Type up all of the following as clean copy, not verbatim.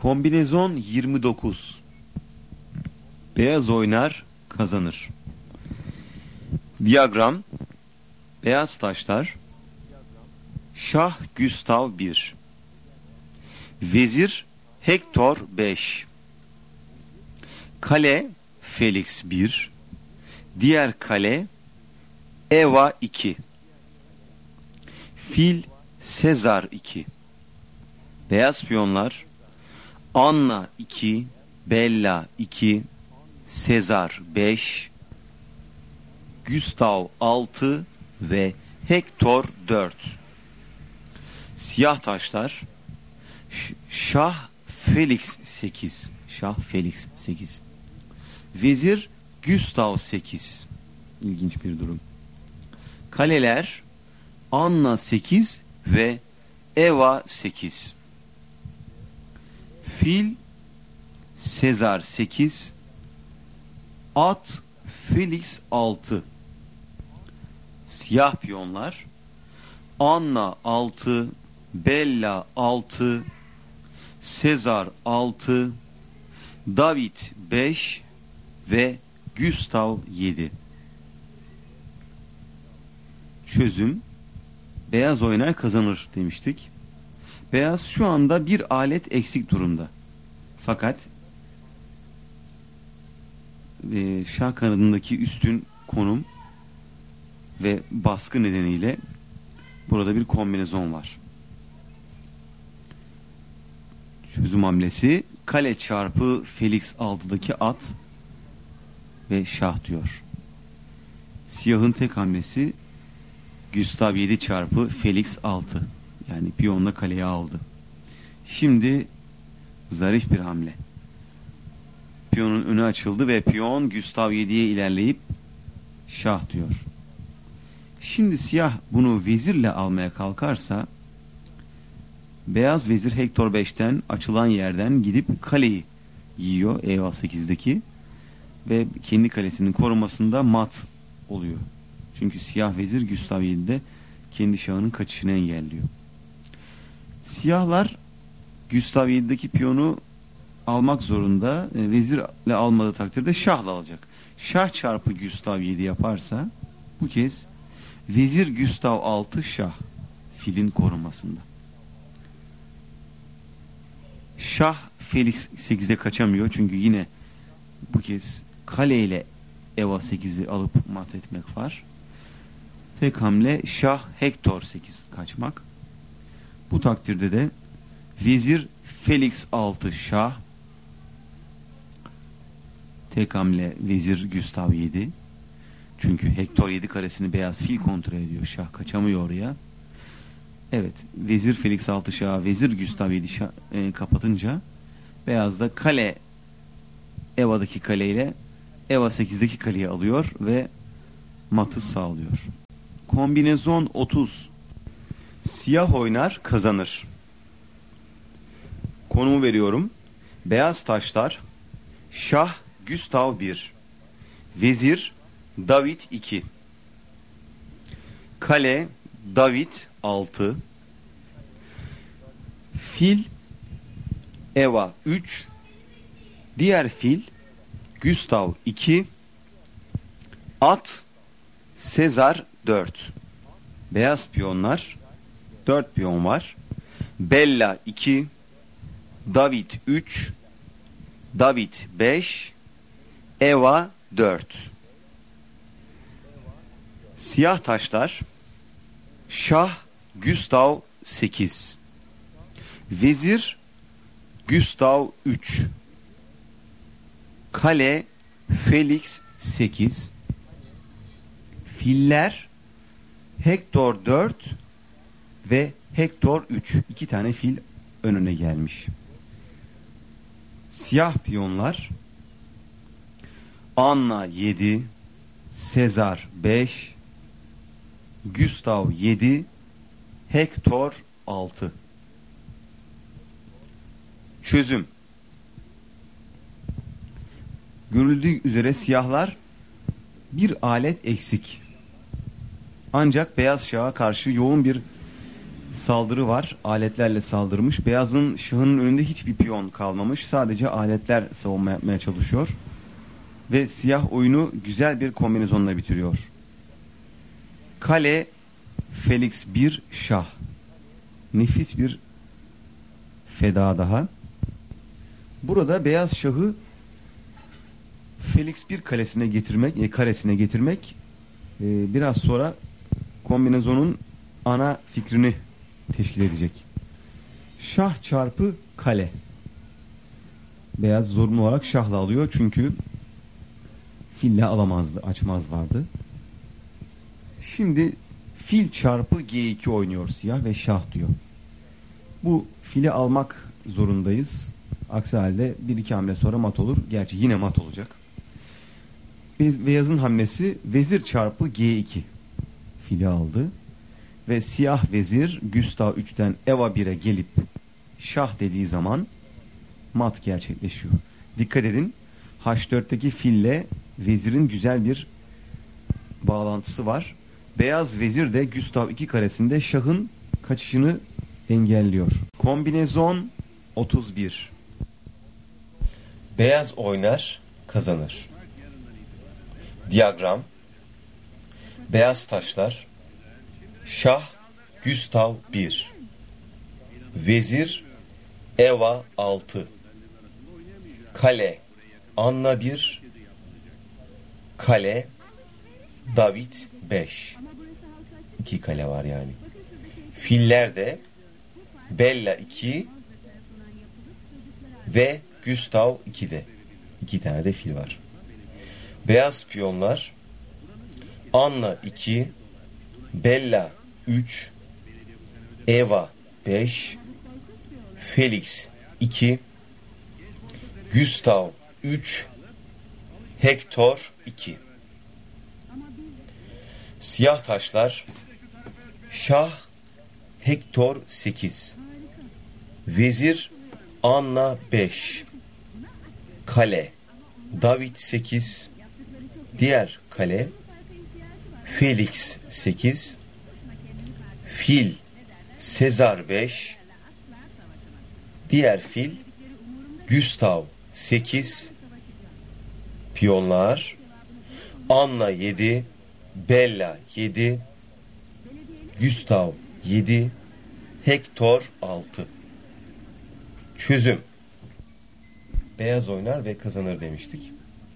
Kombinezon 29. Beyaz oynar, kazanır. Diyagram: beyaz taşlar, Şah Gustav 1, Vezir Hektor 5, Kale Felix 1, diğer kale Eva 2, Fil Sezar 2. Beyaz piyonlar Anna 2, Bella 2, Sezar 5, Gustav 6 ve Hektor 4. Siyah taşlar Şah Felix 8, Şah Felix 8, Vezir Gustav 8. İlginç bir durum. Kaleler Anna 8 ve Eva 8. Fil Sezar 8, at Felix 6. Siyah piyonlar Anna 6, Bella 6, Sezar 6, David 5 ve Gustav 7. Çözüm: beyaz oynar, kazanır demiştik. Beyaz şu anda bir alet eksik durumda. Fakat şah kanadındaki üstün konum ve baskı nedeniyle burada bir kombinezon var. Çözüm hamlesi: kale çarpı Felix 6'daki at ve şah diyor. Siyahın tek hamlesi Gustav 7 çarpı Felix 6. Yani piyonla kaleyi aldı. Şimdi zarif bir hamle. Piyonun önü açıldı ve piyon Gustav 7'ye ilerleyip şah diyor. Şimdi siyah bunu vezirle almaya kalkarsa beyaz vezir Hektor 5'ten açılan yerden gidip kaleyi yiyor Eva 8'deki ve kendi kalesinin korumasında mat oluyor. Çünkü siyah vezir Gustav 7'de kendi şahının kaçışını engelliyor. Siyahlar Gustav 7'deki piyonu almak zorunda. Vezirle almadığı takdirde şahla alacak. Şah çarpı Gustav 7 yaparsa bu kez vezir Gustav 6 şah filin korumasında. Şah Felix 8'e kaçamıyor çünkü yine bu kez kale ile Eva 8'i alıp mat etmek var. Tek hamle şah Hektor 8 kaçmak. Bu takdirde de vezir Felix 6 şah, tek hamle vezir Gustav 7. Çünkü Hektor 7 karesini beyaz fil kontrol ediyor. Şah kaçamıyor oraya. Evet, vezir Felix 6 şah, vezir Gustav 7 şah, kapatınca beyaz da kale Eva'daki kaleyle Eva 8'deki kaleyi alıyor ve matı sağlıyor. Kombinezon 30. Siyah oynar, kazanır. Konumu veriyorum. Beyaz taşlar Şah Gustav 1, Vezir David 2, Kale David 6, Fil Eva 3, diğer fil Gustav 2, at Sezar 4. Beyaz piyonlar 4 piyon var. Bella 2, David 3, David 5, Eva 4. Siyah taşlar Şah Gustav 8, Vezir Gustav 3, Kale Felix 8, Filler Hektor 4 ve Hektor 3. 2 tane fil önüne gelmiş. Siyah piyonlar Anna 7, Sezar 5, Gustav 7, Hektor 6. Çözüm: görüldüğü üzere siyahlar bir alet eksik. Ancak beyaz şaha karşı yoğun bir saldırı var. Aletlerle saldırmış. Beyazın şahının önünde hiçbir piyon kalmamış. Sadece aletler savunma yapmaya çalışıyor. Ve siyah oyunu güzel bir kombinasyonla bitiriyor. Kale, Felix 1, şah. Nefis bir feda daha. Burada beyaz şahı Felix 1 karesine getirmek biraz sonra kombinasyonun ana fikrini teşkil edecek. Şah çarpı kale. Beyaz zorunlu olarak şahla alıyor çünkü fille alamazdı, açmaz vardı. Şimdi fil çarpı G2 oynuyor siyah ve şah diyor. Bu fili almak zorundayız. Aksi halde bir iki hamle sonra mat olur. Gerçi yine mat olacak. Beyazın hamlesi vezir çarpı G2. Fili aldı. Ve siyah vezir Gustav 3'ten Eva 1'e gelip şah dediği zaman mat gerçekleşiyor. Dikkat edin. H4'teki fille vezirin güzel bir bağlantısı var. Beyaz vezir de Gustav 2 karesinde şahın kaçışını engelliyor. Kombinezon 31. Beyaz oynar, kazanır. Diyagram. Beyaz taşlar. Şah, Gustav 1. Vezir, Eva 6. Kale, Anna 1. Kale, David 5. 2 kale var yani. Filler de Bella 2 ve Gustav 2'de. 2 tane de fil var. Beyaz piyonlar Anna 2, Bella 3, Eva 5, Felix 2, Gustav 3, Hector 2. Siyah taşlar Şah, Hector 8, Vezir Anna 5, Kale David 8, diğer kale Felix 8, fil Sezar 5, diğer fil Gustav 8, piyonlar Anna 7, Bella 7, Gustav 7, Hector 6. Çözüm. Beyaz oynar ve kazanır demiştik.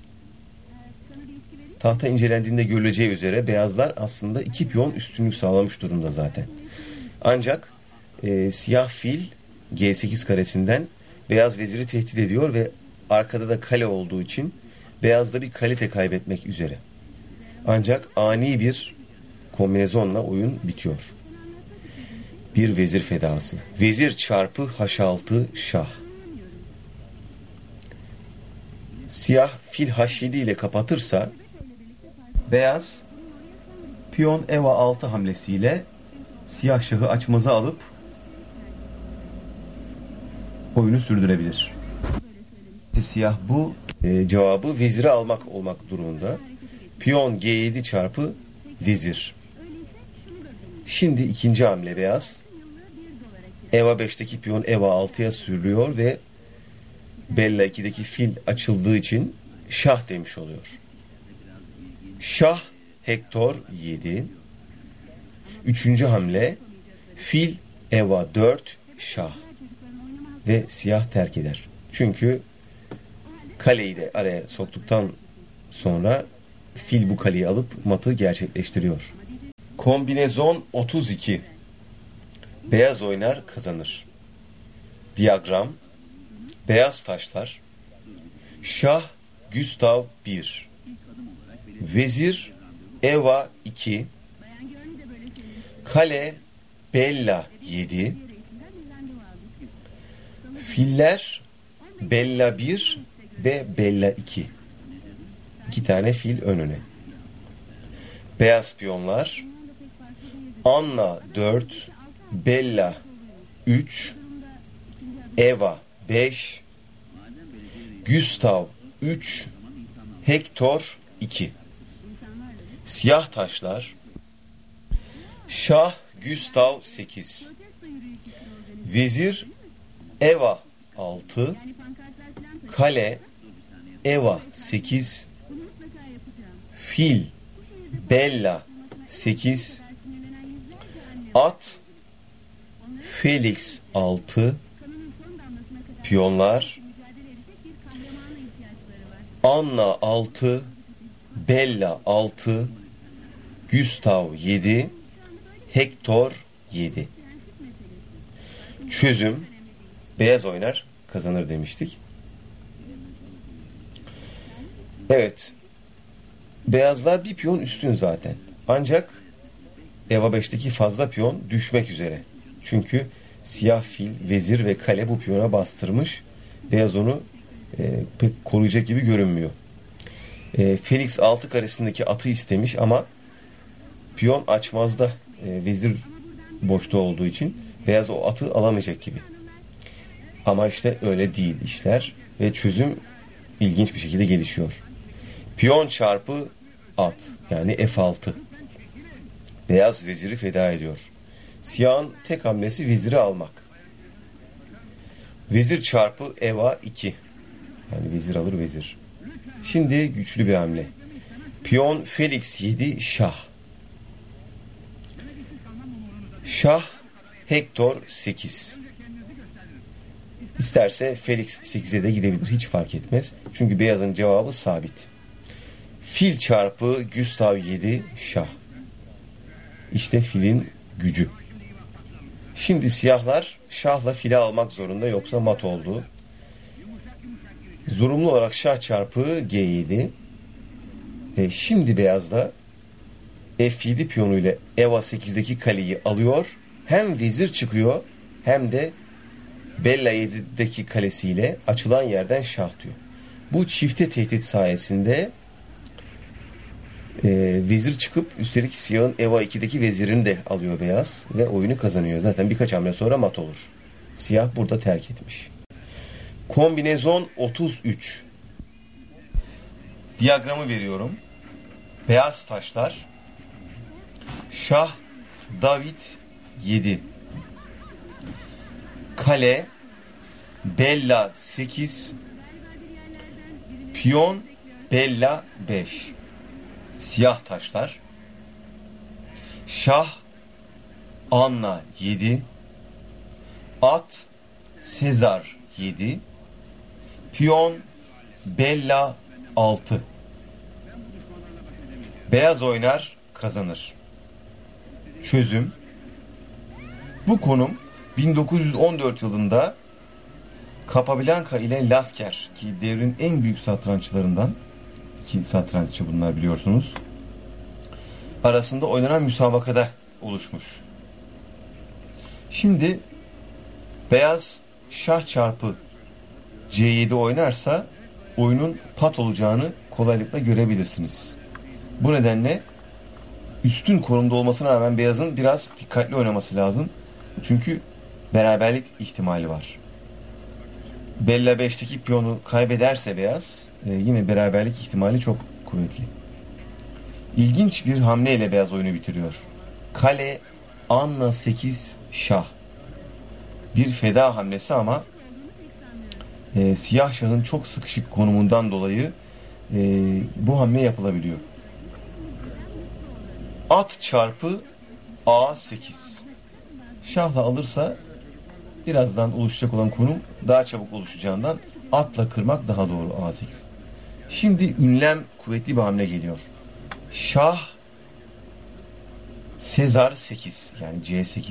Tahta incelendiğinde görüleceği üzere beyazlar aslında 2 piyon üstünlük sağlamış durumda zaten. Ancak siyah fil G8 karesinden beyaz veziri tehdit ediyor ve arkada da kale olduğu için beyazda bir kalite kaybetmek üzere. Ancak ani bir kombinasyonla oyun bitiyor. Bir vezir fedası. Vezir çarpı H6 şah. Siyah fil H7 ile kapatırsa beyaz piyon Eva 6 hamlesiyle siyah şahı açmaza alıp oyunu sürdürebilir. Siyah bu cevabı veziri almak olmak durumunda. Piyon G7 çarpı vezir. Şimdi ikinci hamle beyaz. Eva 5'teki piyon Eva 6'ya sürülüyor ve Bella 2'deki fil açıldığı için şah demiş oluyor. Şah Hector 7. Üçüncü hamle fil Eva 4 şah. Ve siyah terk eder. Çünkü kaleyi de araya soktuktan sonra fil bu kaleyi alıp matı gerçekleştiriyor. Kombinezon 32. Beyaz oynar kazanır. Diyagram. Beyaz taşlar. Şah Gustav 1. Vezir Eva 2. Kale Bella 7. Filler Bella 1 ve Bella 2. 2 tane fil önüne. Beyaz piyonlar Anna 4, Bella 3, Eva 5, Gustav 3, Hector 2. Siyah taşlar Şah Gustav 8, vezir eva 6, kale eva 8, fil bella 8, at Felix 6, piyonlar Anna 6, Bella 6, Gustav 7, Hector 7. Çözüm: beyaz oynar kazanır demiştik. Evet. Beyazlar bir piyon üstün zaten. Ancak Eva 5'teki fazla piyon düşmek üzere. Çünkü siyah fil, vezir ve kale bu piyona bastırmış. Beyaz onu pek koruyacak gibi görünmüyor. Felix 6 karesindeki atı istemiş ama piyon açmazda, vezir boşta olduğu için beyaz o atı alamayacak gibi. Ama işte öyle değil işler ve çözüm ilginç bir şekilde gelişiyor. Piyon çarpı at, yani F6. Beyaz veziri feda ediyor. Siyahın tek hamlesi veziri almak. Vezir çarpı eva 2. Yani vezir alır vezir. Şimdi güçlü bir hamle. Piyon Felix 7 şah. Şah Hector 8. İsterse Felix 8'e de gidebilir. Hiç fark etmez. Çünkü beyazın cevabı sabit. Fil çarpı Gustav 7 şah. İşte filin gücü. Şimdi siyahlar şahla fili almak zorunda, yoksa mat oldu. Zorunlu olarak şah çarpı G7. Şimdi beyazda F7 piyonuyla Eva 8'deki kaleyi alıyor. Hem vezir çıkıyor hem de Bella 7'deki kalesiyle açılan yerden şah diyor. Bu çifte tehdit sayesinde vezir çıkıp üstelik siyahın Eva 2'deki vezirini de alıyor beyaz ve oyunu kazanıyor. Zaten birkaç hamle sonra mat olur. Siyah burada terk etmiş. Kombinezon 33. Diyagramı veriyorum. Beyaz taşlar. Şah David 7. Kale Bella 8. Piyon Bella 5. Siyah taşlar. Şah Anna 7. At Sezar 7. Piyon Bella 6. Beyaz oynar kazanır. Çözüm: bu konum 1914 yılında Capablanca ile Lasker, ki devrin en büyük satranççılarından, iki satranççı bunlar biliyorsunuz, arasında oynanan müsabakada oluşmuş. Şimdi beyaz şah çarpı C7 oynarsa oyunun pat olacağını kolaylıkla görebilirsiniz. Bu nedenle üstün konumda olmasına rağmen beyazın biraz dikkatli oynaması lazım. Çünkü beraberlik ihtimali var. Bella 5'teki piyonu kaybederse beyaz, yine beraberlik ihtimali çok kuvvetli. İlginç bir hamleyle beyaz oyunu bitiriyor. Kale Anna 8 şah. Bir feda hamlesi ama siyah şahın çok sıkışık konumundan dolayı bu hamle yapılabiliyor. At çarpı A8. Şahla alırsa birazdan oluşacak olan konum daha çabuk oluşacağından atla kırmak daha doğru, A8. Şimdi ünlem kuvvetli bir hamle geliyor. Şah Sezar 8, yani C8.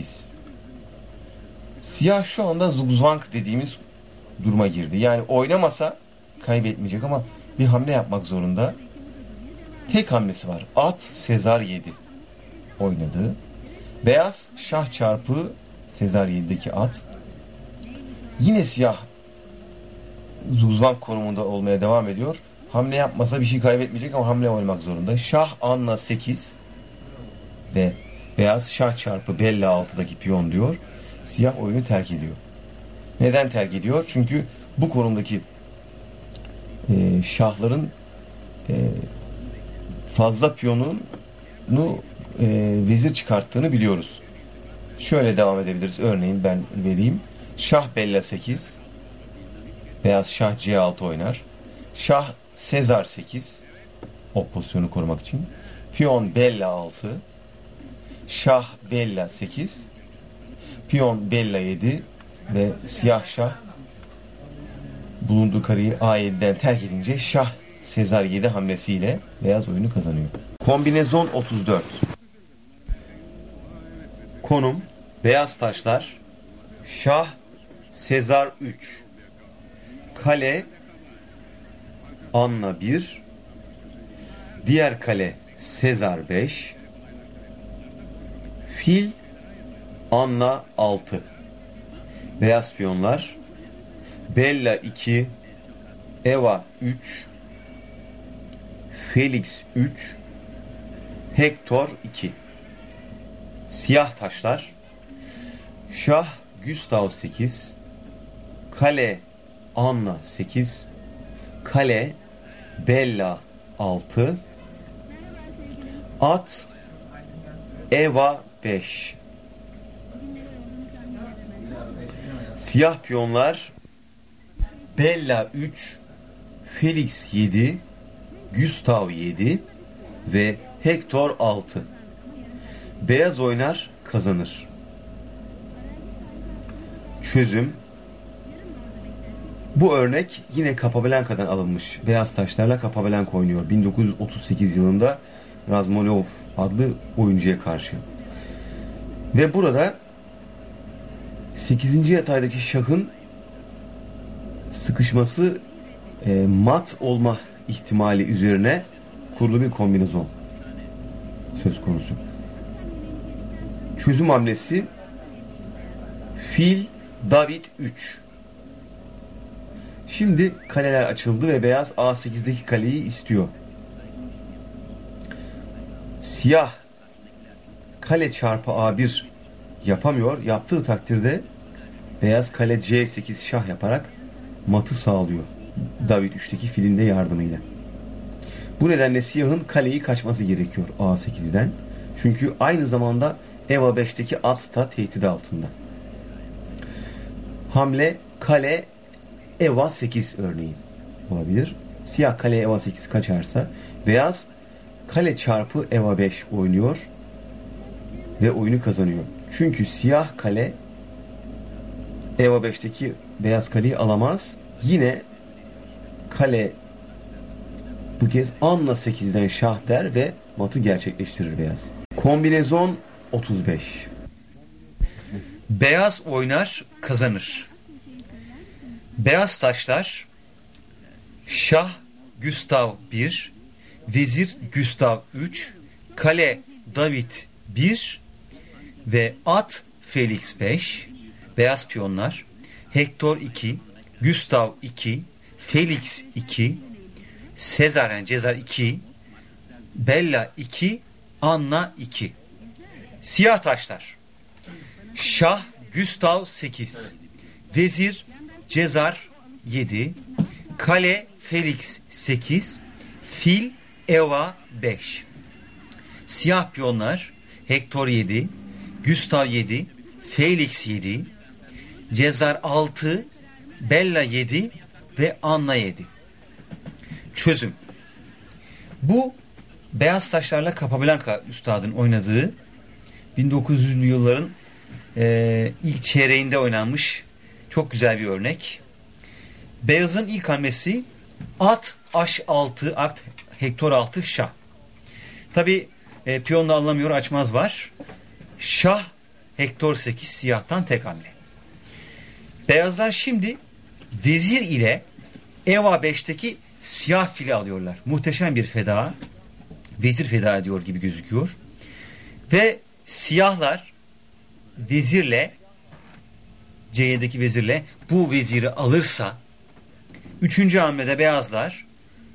Siyah şu anda zugzwang dediğimiz duruma girdi. Yani oynamasa kaybetmeyecek ama bir hamle yapmak zorunda. Tek hamlesi var. At Sezar 7 oynadı. Beyaz şah çarpı Sezar 7'deki at. Yine siyah zugzwang konumunda olmaya devam ediyor. Hamle yapmasa bir şey kaybetmeyecek ama hamle oynamak zorunda. Şah Anna 8 ve beyaz şah çarpı Bella 6'daki piyon diyor. Siyah oyunu terk ediyor. Neden terk ediyor? Çünkü bu konumdaki şahların fazla piyonunu vezir çıkarttığını biliyoruz. Şöyle devam edebiliriz. Örneğin ben vereyim. Şah Bella 8. Beyaz şah C6 oynar. Şah Sezar 8. O pozisyonu korumak için. Piyon Bella 6. Şah Bella 8. Piyon Bella 7. Ve siyah şah bulunduğu kareyi A7'den terk edince şah Sezar 7 hamlesiyle beyaz oyunu kazanıyor. Kombinezon 34. Konum beyaz taşlar. Şah Sezar 3. Kale Anna 1. Diğer kale Sezar 5. Fil Anna 6. Beyaz piyonlar Bella 2, Eva 3, Felix 3, Hector 2. Siyah taşlar Şah Gustav 8, Kale Anna 8, Kale Bella 6, At Eva 5. Siyah piyonlar Bella 3, Felix 7, Gustav 7 ve Hector 6. Beyaz oynar kazanır. Çözüm. Bu örnek yine Capablanca'dan alınmış. Beyaz taşlarla Capablanca oynuyor. 1938 yılında Razmolov adlı oyuncuya karşı. Ve burada 8. yataydaki şahın sıkışması mat olma ihtimali üzerine kurulu bir kombinezon söz konusu. Çözüm hamlesi Fil David 3. Şimdi kaleler açıldı ve beyaz A8'deki kaleyi istiyor. Siyah kale çarpı A1 yapamıyor. Yaptığı takdirde beyaz kale C8 şah yaparak matı sağlıyor. David 3'teki filin de yardımıyla. Bu nedenle siyahın kaleyi kaçması gerekiyor A8'den. Çünkü aynı zamanda Eva 5'teki at da tehdit altında. Hamle kale Eva 8 örneğin olabilir. Siyah kale Eva 8 kaçarsa beyaz kale çarpı Eva 5 oynuyor ve oyunu kazanıyor. Çünkü siyah kale Eva 5'teki beyaz kaleyi alamaz. Yine kale bu kez Anna 8'den şah der ve matı gerçekleştirir beyaz. Kombinezon 35. Beyaz oynar kazanır. Beyaz taşlar Şah Gustav 1, Vezir Gustav 3, Kale David 1 ve At Felix 5. Beyaz piyonlar Hector 2, Gustav 2, Felix 2, Sezar yani Cezar 2, Bella 2, Anna 2. Siyah taşlar Şah Gustav 8, Vezir Cezar 7, Kale Felix 8, Fil Eva 5. Siyah piyonlar Hector 7, Gustav 7, Felix 7, Cezar 6, Bella 7 ve Anna 7. Çözüm. Bu beyaz taşlarla Capablanca üstadın oynadığı 1900'lü yılların ilk çeyreğinde oynanmış çok güzel bir örnek. Beyazın ilk hamlesi at H6, at Hector 6 şah. Tabi piyonla alınamıyor, açmaz var. Şah Hector 8 siyahtan tek hamle. Beyazlar şimdi vezir ile Eva 5'teki siyah fili alıyorlar. Muhteşem bir feda. Vezir feda ediyor gibi gözüküyor. Ve siyahlar vezirle C7'deki vezirle bu veziri alırsa 3. hamlede beyazlar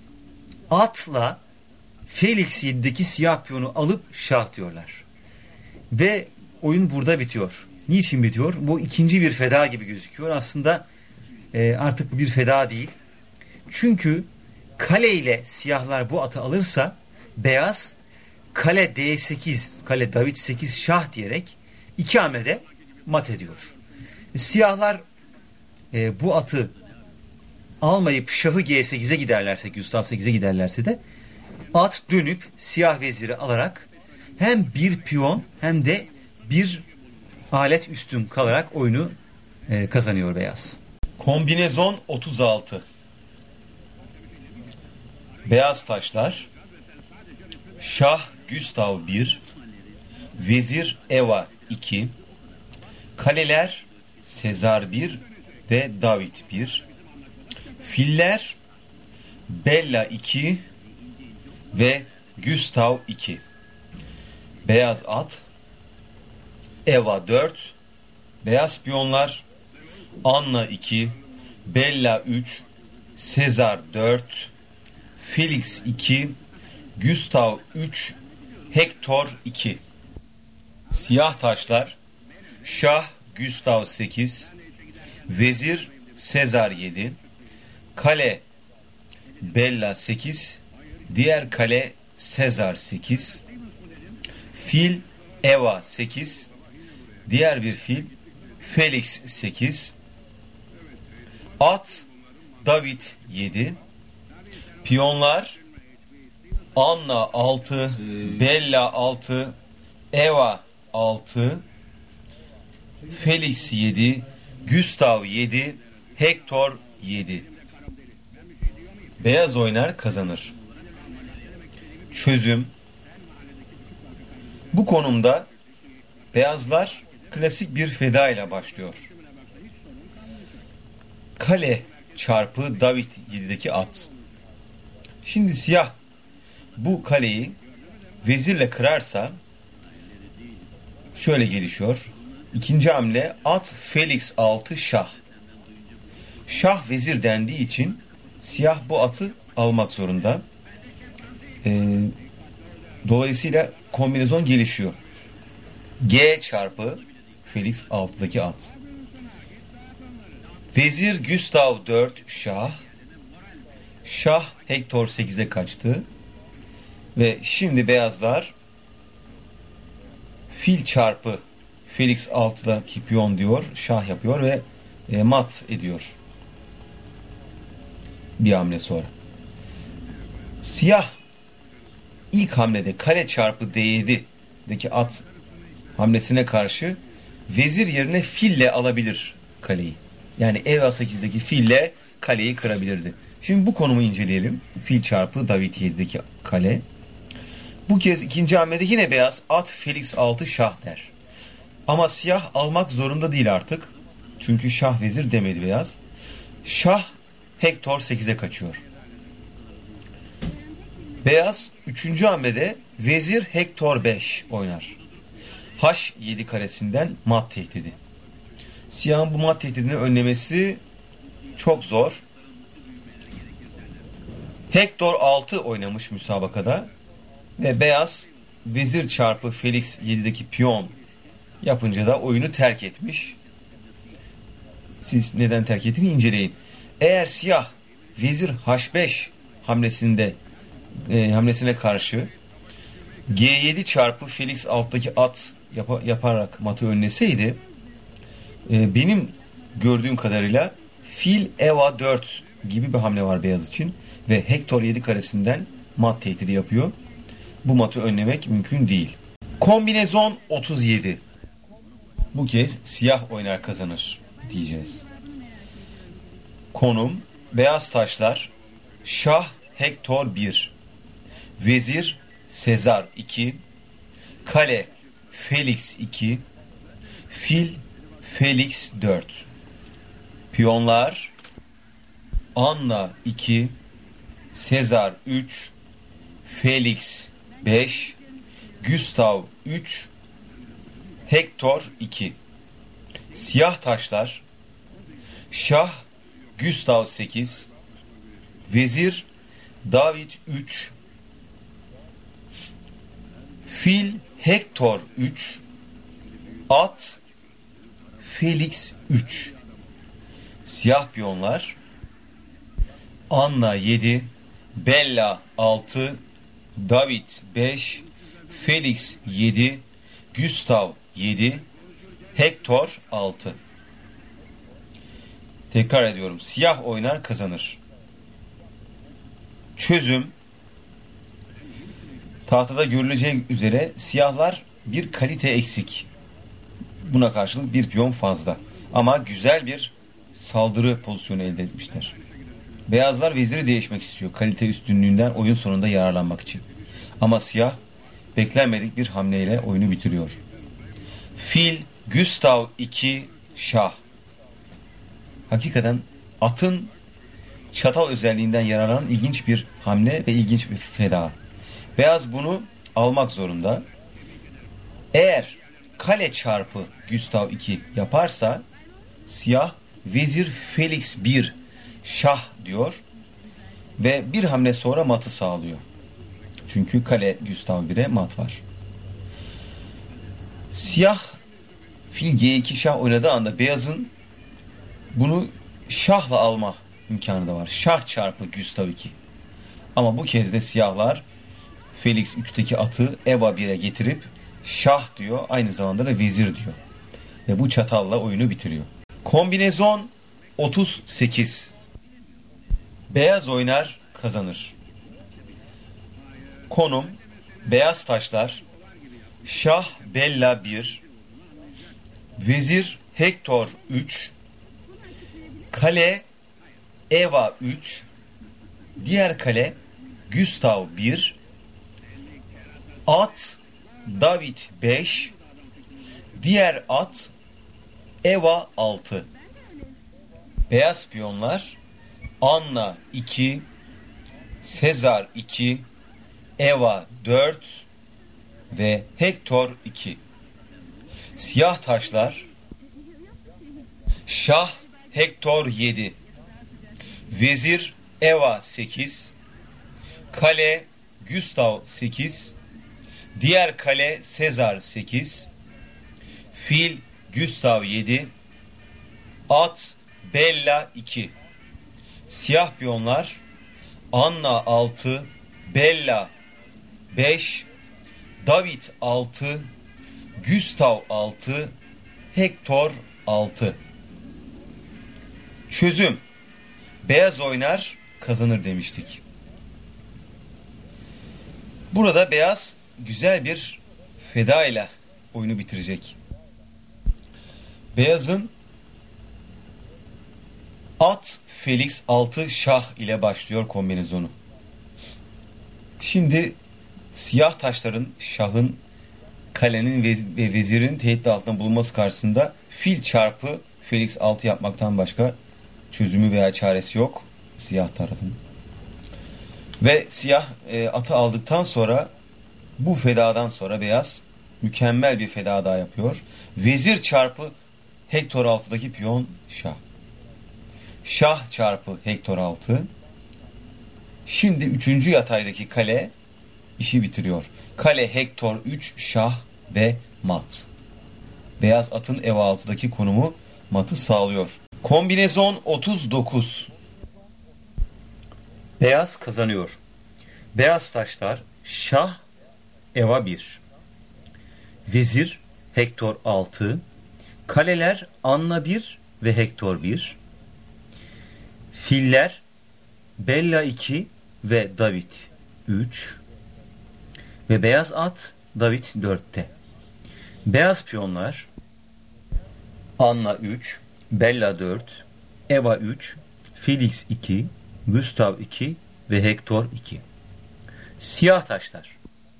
atla Felix 7'deki siyah piyonu alıp şah diyorlar. Ve oyun burada bitiyor. Niçin bitiyor? Bu ikinci bir feda gibi gözüküyor. Aslında artık bu bir feda değil. Çünkü kale ile siyahlar bu atı alırsa beyaz kale D8, kale David 8 şah diyerek 2 hamlede mat ediyor. Siyahlar bu atı almayıp şahı G8'e giderlerse, Gustav 8'e giderlerse de at dönüp siyah veziri alarak hem bir piyon hem de bir alet üstün kalarak oyunu kazanıyor beyaz. Kombinezon 36. Beyaz taşlar şah Gustav 1, vezir Eva 2, kaleler Sezar 1 ve David 1, filler Bella 2 ve Gustav 2. Beyaz at Eva 4, beyaz piyonlar Anna 2, Bella 3, Sezar 4, Felix 2, Gustav 3, Hector 2. Siyah taşlar şah Gustav 8, vezir Sezar 7, kale Bella 8, diğer kale Sezar 8, fil Eva 8, diğer bir fil Felix 8, at David 7, piyonlar Anna 6, Bella 6, Eva 6, Felix 7, Gustav 7, Hector 7. Beyaz oynar kazanır. Çözüm. Bu konumda beyazlar klasik bir feda ile başlıyor. Kale çarpı David 7'deki at. Şimdi siyah bu kaleyi vezirle kırarsa şöyle gelişiyor. İkinci hamle at Felix 6 şah. Şah vezir dendiği için siyah bu atı almak zorunda. Dolayısıyla kombinezon gelişiyor. G çarpı Felix 6'daki at. Vezir Gustav 4 şah. Şah Hector 8'e kaçtı. Ve şimdi beyazlar fil çarpı Felix 6'daki piyon diyor. Şah yapıyor ve mat ediyor. Bir hamle sonra. Siyah ilk hamlede kale çarpı D7'deki at hamlesine karşı vezir yerine fille alabilir kaleyi. Yani Eva 8'deki fille kaleyi kırabilirdi. Şimdi bu konumu inceleyelim. Fil çarpı David 7'deki kale. Bu kez ikinci hamlede yine beyaz at Felix 6 şah der. Ama siyah almak zorunda değil artık. Çünkü şah vezir demedi beyaz. Şah Hector 8'e kaçıyor. Beyaz 3. hamlede vezir Hector 5 oynar. H7 karesinden mat tehdidi. Siyahın bu mat tehdidini önlemesi çok zor. Hector 6 oynamış müsabakada ve beyaz vezir çarpı Felix 7'deki piyon yapınca da oyunu terk etmiş. Siz neden terk ettiğini inceleyin. Eğer siyah vezir H5 hamlesine karşı G7 çarpı Felix alttaki at yaparak matı önleseydi, benim gördüğüm kadarıyla fil Eva 4 gibi bir hamle var beyaz için ve Hector 7 karesinden mat tehdidi yapıyor. Bu matı önlemek mümkün değil. Kombinezon 37. Bu kez siyah oynar kazanır diyeceğiz. Konum beyaz taşlar şah Hector 1, vezir Sezar 2, kale Felix 2, fil Felix 4. Piyonlar Anna 2, Sezar 3, Felix 5, Gustav 3, Hector 2. Siyah taşlar şah Gustav 8, vezir David 3, fil Hector 3, at Felix 3. Siyah piyonlar Anna 7, Bella 6, David 5, Felix 7, Gustav 7, Hektor 6. Tekrar ediyorum. Siyah oynar kazanır. Çözüm. Tahtada görüleceği üzere siyahlar bir kalite eksik. Buna karşılık bir piyon fazla. Ama güzel bir saldırı pozisyonu elde etmişler. Beyazlar veziri değişmek istiyor. Kalite üstünlüğünden oyun sonunda yararlanmak için. Ama siyah beklenmedik bir hamleyle oyunu bitiriyor. Fil, Gustav 2, şah. Hakikaten atın çatal özelliğinden yararlanan ilginç bir hamle ve ilginç bir feda. Beyaz bunu almak zorunda. Eğer kale çarpı Gustav 2 yaparsa siyah vezir Felix 1 şah diyor ve bir hamle sonra matı sağlıyor. Çünkü kale Gustav 1'e mat var. Siyah fil G2 şah oynadığı anda beyazın bunu şahla alma imkanı da var. Şah çarpı Gustav 2. Ama bu kez de siyahlar Felix 3'teki atı Eva 1'e getirip şah diyor. Aynı zamanda da vezir diyor. Ve bu çatalla oyunu bitiriyor. Kombinezon 38. Beyaz oynar kazanır. Konum beyaz taşlar şah Bella 1, vezir Hektor 3, kale Eva 3, diğer kale Gustav 1, at David 5, diğer at Eva 6. Beyaz piyonlar Anna 2, Sezar 2, Eva 4 ve Hektor 2. Siyah taşlar şah Hektor 7, vezir Eva 8, kale Gustav 8, diğer kale Sezar 8, fil Gustav 7, at Bella 2. Siyah piyonlar Anna 6, Bella 5, David 6, Gustav 6, Hektor 6. Çözüm. Beyaz oynar kazanır demiştik. Burada beyaz güzel bir feda ile oyunu bitirecek. Beyazın at Felix 6 şah ile başlıyor kombinezonu. Şimdi siyah taşların şahın, kalenin ve vezirin tehdit altında bulunması karşısında fil çarpı Felix 6 yapmaktan başka çözümü veya çaresi yok siyah tarafın. Ve siyah atı aldıktan sonra bu fedadan sonra beyaz mükemmel bir feda daha yapıyor. Vezir çarpı Hektor 6'daki piyon şah. Şah çarpı Hektor 6. Şimdi 3. yataydaki kale işi bitiriyor. Kale Hektor 3 şah ve mat. Beyaz atın Eva 6'daki konumu matı sağlıyor. Kombinezon 39. Beyaz kazanıyor. Beyaz taşlar şah Eva 1, vezir Hektor 6, kaleler Anna 1 ve Hektor 1, filler Bella 2 ve David 3 ve beyaz at David 4'te. Beyaz piyonlar Anna 3, Bella 4, Eva 3, Felix 2, Gustav 2 ve Hektor 2. Siyah taşlar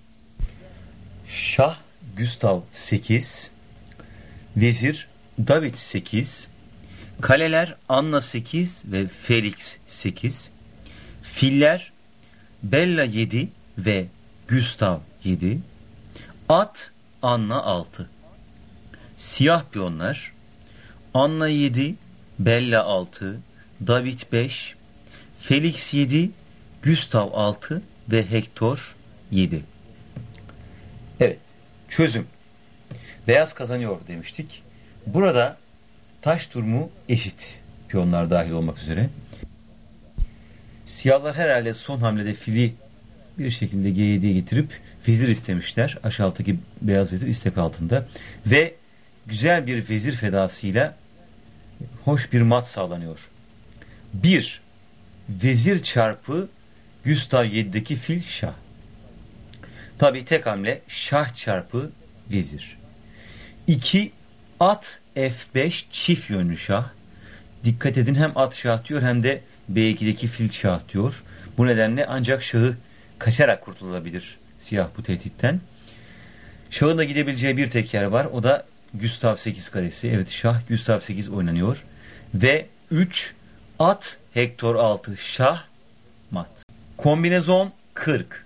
şah Gustav 8, vezir David 8, kaleler Anna 8 ve Felix 8, filler Bella 7 ve Gustav 7, at Anna 6. Siyah piyonlar Anna 7, Bella 6, David 5, Felix 7, Gustav 6 ve Hektor 7. Evet, çözüm. Beyaz kazanıyor demiştik. Burada taş durumu eşit, piyonlar dahil olmak üzere. Siyahlar herhalde son hamlede fili bir şekilde G7'ye getirip vezir istemişler. Aşağıdaki beyaz vezir istek altında. Ve güzel bir vezir fedasıyla hoş bir mat sağlanıyor. 1. Vezir çarpı Gustav 7'deki fil şah. Tabi tek hamle şah çarpı vezir. 2. At F5 çift yönlü şah. Dikkat edin, hem at şah diyor hem de B2'deki fil şah diyor. Bu nedenle ancak şahı kaçarak kurtulabilir siyah bu tehditten. Şahın da gidebileceği bir tek yer var. O da Gustav 8 karesi. Evet, şah Gustav 8 oynanıyor. Ve 3. At Hektor 6 şah mat. Kombinezon 40.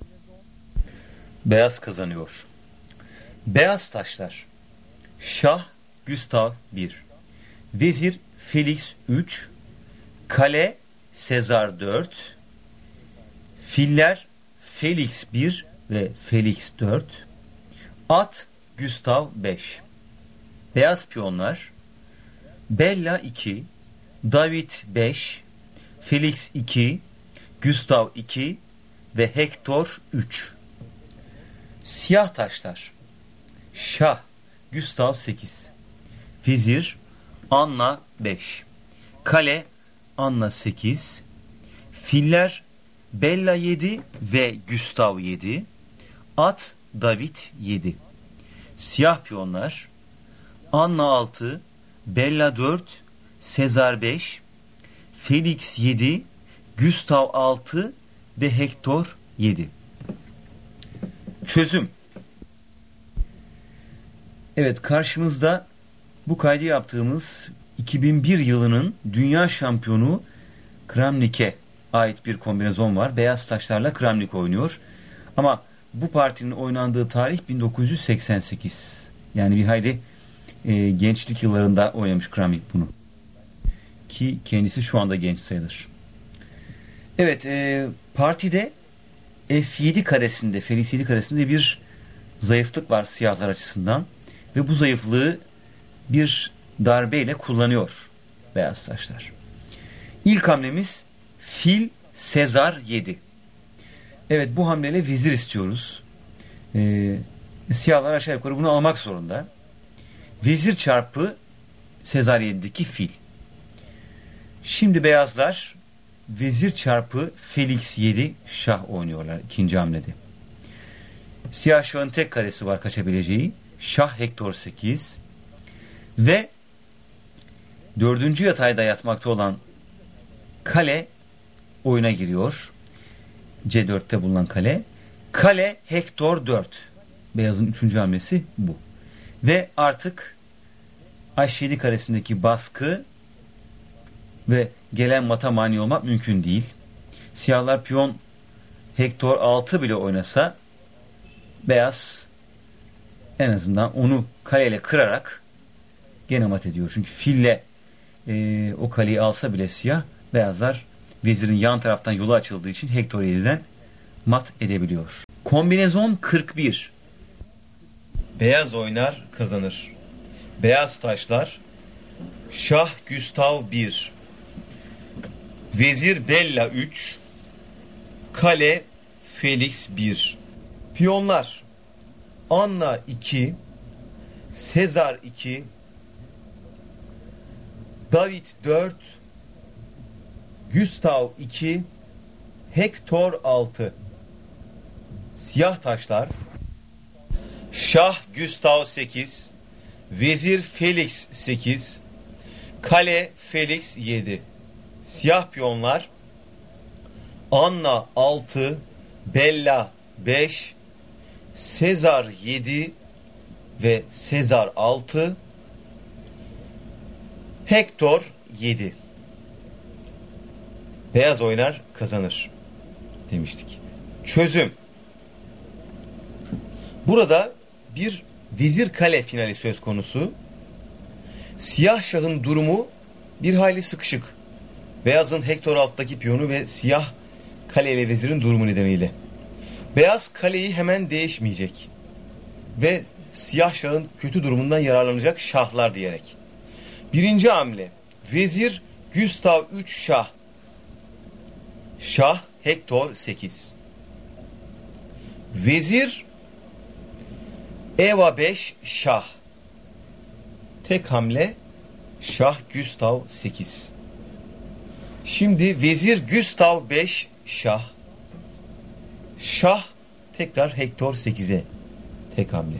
Beyaz kazanıyor. Beyaz taşlar. Şah Gustav 1. Vezir Felix 3. Kale Sezar 4. Filler Felix 1 ve Felix 4. At Gustav 5. Beyaz piyonlar Bella 2, David 5, Felix 2, Gustav 2 ve Hektor 3. Siyah taşlar Şah Gustav 8, Vezir Anna 5, Kale Anna 8, Filler Bella 7 ve Gustav 7, At David 7. Siyah piyonlar Anna 6, Bella 4, Sezar 5, Felix 7, Gustav 6 ve Hektor 7. Çözüm. Evet, karşımızda bu kaydı yaptığımız 2001 yılının dünya şampiyonu Kramnik'e ait bir kombinezon var. Beyaz taşlarla Kramnik oynuyor. Ama bu partinin oynandığı tarih 1988. Yani bir hayli gençlik yıllarında oynamış Kramnik bunu. Ki kendisi şu anda genç sayılır. Evet, partide F7 karesinde, Felix 7 karesinde bir zayıflık var siyahlar açısından. Ve bu zayıflığı bir darbeyle kullanıyor beyaz taşlar. İlk hamlemiz fil Sezar 7. Evet, bu hamleyle vezir istiyoruz. Siyahlar aşağı yukarı bunu almak zorunda. Vezir çarpı Sezar 7'deki fil. Şimdi beyazlar vezir çarpı Felix 7 şah oynuyorlar ikinci hamlede. Siyah şahın tek karesi var kaçabileceği. Şah Hektor 8 ve dördüncü yatayda yatmakta olan kale oyuna giriyor. C4'te bulunan kale. Kale Hektor 4. Beyazın üçüncü hamlesi bu. Ve artık H7 karesindeki baskı ve gelen mata mani olmak mümkün değil. Siyahlar piyon Hektor 6 bile oynasa beyaz en azından onu kaleyle kırarak gene mat ediyor. Çünkü fille o kaleyi alsa bile siyah, beyazlar vezirin yan taraftan yolu açıldığı için Hektor 7'den mat edebiliyor. Kombinezon 41. Beyaz oynar kazanır. Beyaz taşlar Şah Gustav 1, Vezir Bella 3, Kale Felix 1. Piyonlar Anna 2, Sezar 2, David 4, Gustav 2, Hektor 6. Siyah taşlar Şah Gustav 8, Vezir Felix 8, Kale Felix 7. Siyah piyonlar Anna 6, Bella 5, Sezar 7 ve Sezar 6, Hektor 7. Beyaz oynar kazanır demiştik. Çözüm. Burada bir vezir kale finali söz konusu. Siyah şahın durumu bir hayli sıkışık. Beyazın Hektor alttaki piyonu ve siyah kale ile vezirin durumu nedeniyle. Beyaz kaleyi hemen değişmeyecek. Ve siyah şahın kötü durumundan yararlanacak şahlar diyerek. Birinci hamle. Vezir Gustav 3 şah. Şah Hektor 8. Vezir Eva 5 şah. tek hamle şah Gustav 8. Şimdi vezir Gustav 5 şah. Şah tekrar Hektor 8'e tek hamle.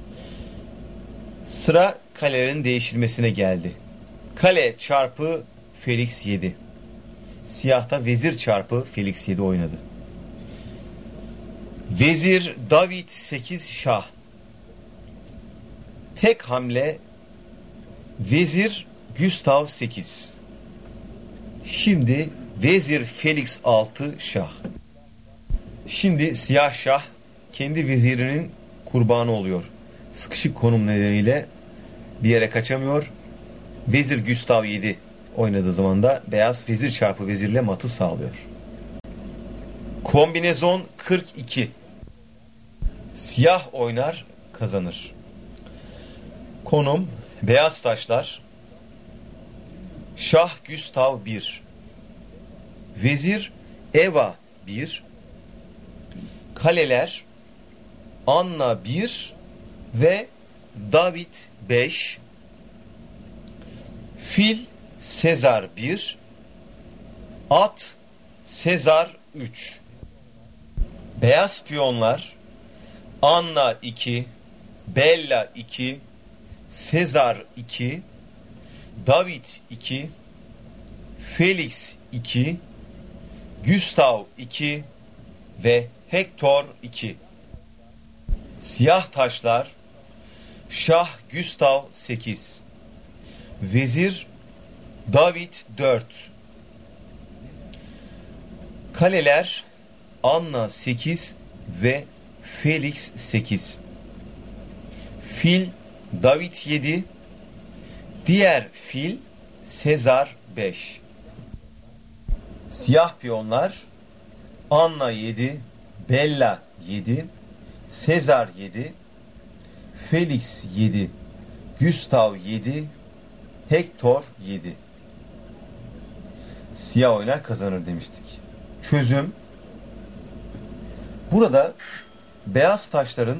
Sıra kalelerin değiştirmesine geldi. Kale çarpı Felix 7. Siyah da vezir çarpı Felix 7 oynadı. Vezir David 8 şah. Tek hamle vezir Gustav 8. Şimdi vezir Felix 6 şah. Şimdi siyah şah kendi vezirinin kurbanı oluyor. Sıkışık konum nedeniyle bir yere kaçamıyor. Vezir Gustav 7 oynadığı zaman da beyaz vezir çarpı vezirle matı sağlıyor. Kombinezon 42. Siyah oynar, kazanır. Konum beyaz taşlar. Şah Gustav 1. Vezir Eva 1. Kaleler Anna 1 ve David 5. Fil Sezar 1. At Sezar 3. Beyaz piyonlar Anna 2, Bella 2, Sezar 2, David 2, Felix 2, Gustav 2 ve Hektor 2. Siyah taşlar Şah Gustav 8, Vezir David 4. Kaleler Anna 8 ve Felix 8. Fil David 7. Diğer fil Sezar 5. Siyah piyonlar Anna 7, Bella 7, Sezar 7, Felix 7, Gustav 7, Hektor 7. Siyah oynar kazanır demiştik. Çözüm. Burada beyaz taşların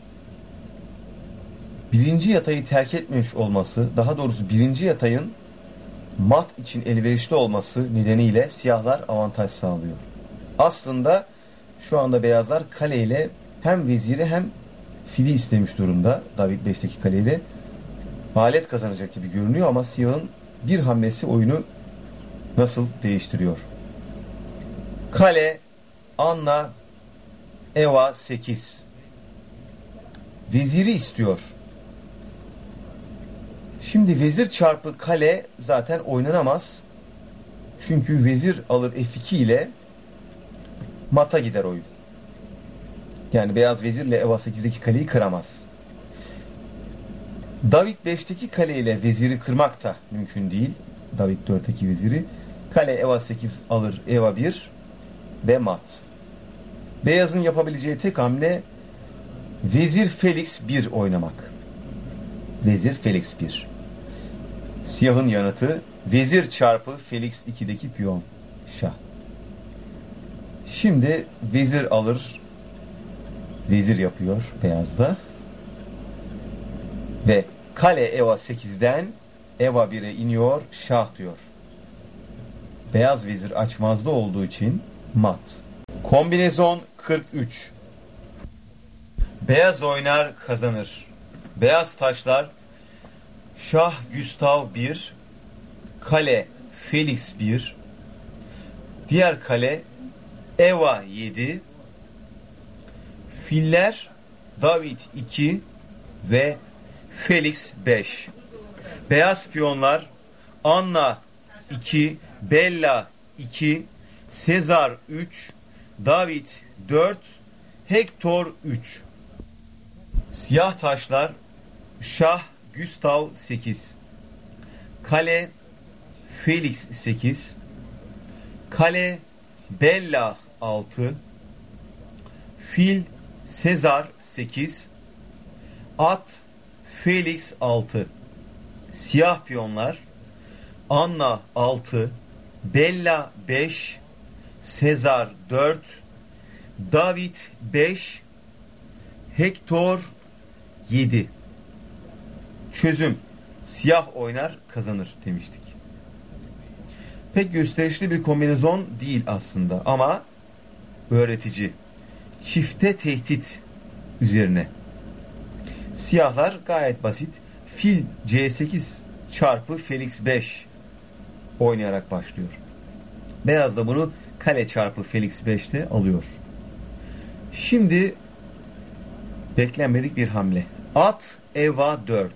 birinci yatayı terk etmemiş olması, daha doğrusu birinci yatayın mat için elverişli olması nedeniyle siyahlar avantaj sağlıyor. Aslında şu anda beyazlar kaleyle hem veziri hem fili istemiş durumda. David 5'teki kaleyle alet kazanacak gibi görünüyor ama siyahın bir hamlesi oyunu nasıl değiştiriyor? Kale Anna Eva 8. Veziri istiyor. Şimdi vezir çarpı kale zaten oynanamaz. Çünkü vezir alır F2 ile mata gider oyun. Yani beyaz vezirle Eva 8'deki kaleyi kıramaz. David 5'teki kale ile veziri kırmak da mümkün değil. David 4'teki veziri. Kale Eva 8 alır Eva 1 ve mat. Beyazın yapabileceği tek hamle vezir Felix 1 oynamak. Vezir Felix 1. Siyahın yanıtı vezir çarpı Felix 2'deki piyon şah. Şimdi vezir alır, vezir yapıyor beyazda. Ve kale Eva 8'den Eva 1'e iniyor, şah diyor. Beyaz vezir açmazda olduğu için mat. Kombinezon 43. Beyaz oynar kazanır. Beyaz taşlar Şah Gustav 1, kale Felix 1, diğer kale Eva 7, filler David 2 ve Felix 5. Beyaz piyonlar Anna 2, Bella 2, Sezar 3, David 4, Hektor 3. Siyah taşlar Şah Gustav 8, kale Felix 8, kale Bella 6, fil Sezar 8, at Felix 6. Siyah piyonlar Anna 6, Bella 5, Sezar 4, David 5, Hektor 7. Çözüm. Siyah oynar kazanır demiştik. Pek gösterişli bir kombinezon değil aslında ama öğretici. Çifte tehdit üzerine. Siyahlar gayet basit. Fil C8 çarpı Felix 5 oynayarak başlıyor. Beyaz da bunu kale çarpı Felix 5'te alıyor. Şimdi beklenmedik bir hamle. At Eva 4.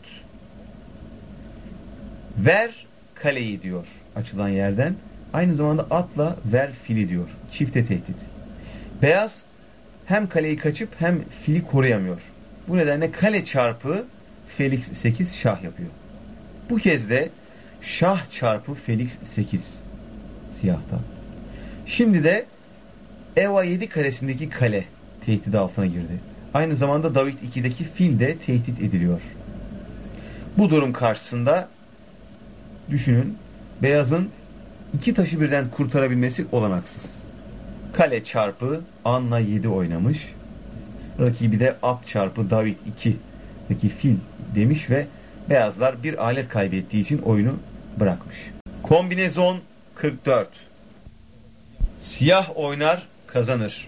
Ver kaleyi diyor açılan yerden. Aynı zamanda atla ver fili diyor. Çifte tehdit. Beyaz hem kaleyi kaçıp hem fili koruyamıyor. Bu nedenle kale çarpı Felix 8 şah yapıyor. Bu kez de şah çarpı Felix 8 siyahta. Şimdi de Eva 7 karesindeki kale tehdit altına girdi. Aynı zamanda David 2'deki fil de tehdit ediliyor. Bu durum karşısında düşünün, beyazın iki taşı birden kurtarabilmesi olanaksız. Kale çarpı Anna 7 oynamış. Rakibi de at çarpı David 2'deki fil demiş ve beyazlar bir alet kaybettiği için oyunu bırakmış. Kombinezon 44. Siyah oynar kazanır.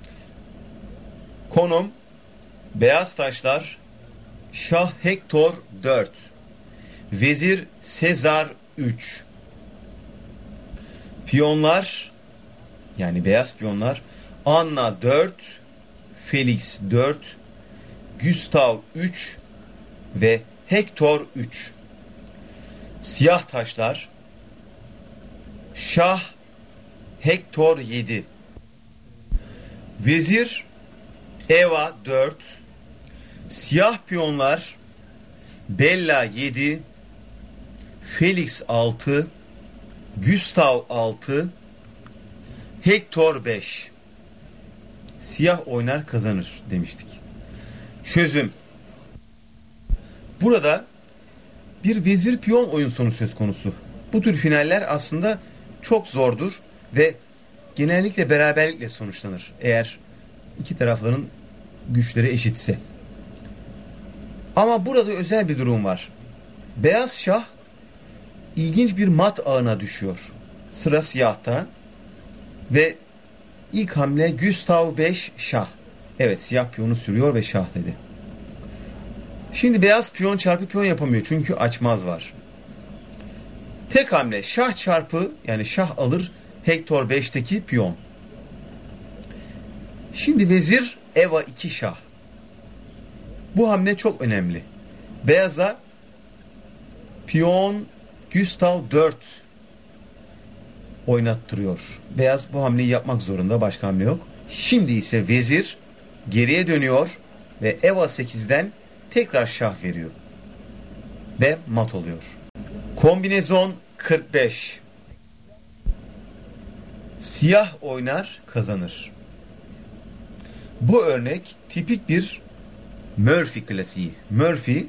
Konum beyaz taşlar Şah Hektor 4. Vezir Sezar 3. Piyonlar yani beyaz piyonlar Anna 4, Felix 4, Gustav 3 ve Hektor 3. Siyah taşlar Şah Hektor 7. Vezir Eva 4. Siyah piyonlar Bella 7, Felix 6, Gustav 6, Hektor 5. Siyah oynar kazanır demiştik. Çözüm. Burada bir vezir piyon oyun sonu söz konusu. Bu tür finaller aslında çok zordur ve genellikle beraberlikle sonuçlanır. Eğer iki tarafların güçleri eşitse. Ama burada özel bir durum var. Beyaz şah ilginç bir mat ağına düşüyor. Sıra siyahta ve ilk hamle Gustav 5 şah. Evet, siyah piyonu sürüyor ve şah dedi. Şimdi beyaz piyon çarpı piyon yapamıyor çünkü açmaz var. Tek hamle şah çarpı yani şah alır Hektor 5'teki piyon. Şimdi vezir Eva 2 şah. Bu hamle çok önemli. Beyaza piyon Gustav 4 oynattırıyor. Beyaz bu hamleyi yapmak zorunda. Başka hamle yok. Şimdi ise vezir geriye dönüyor ve Eva 8'den tekrar şah veriyor. Ve mat oluyor. Kombinezon 45. Siyah oynar kazanır. Bu örnek tipik bir Murphy klasiği. Murphy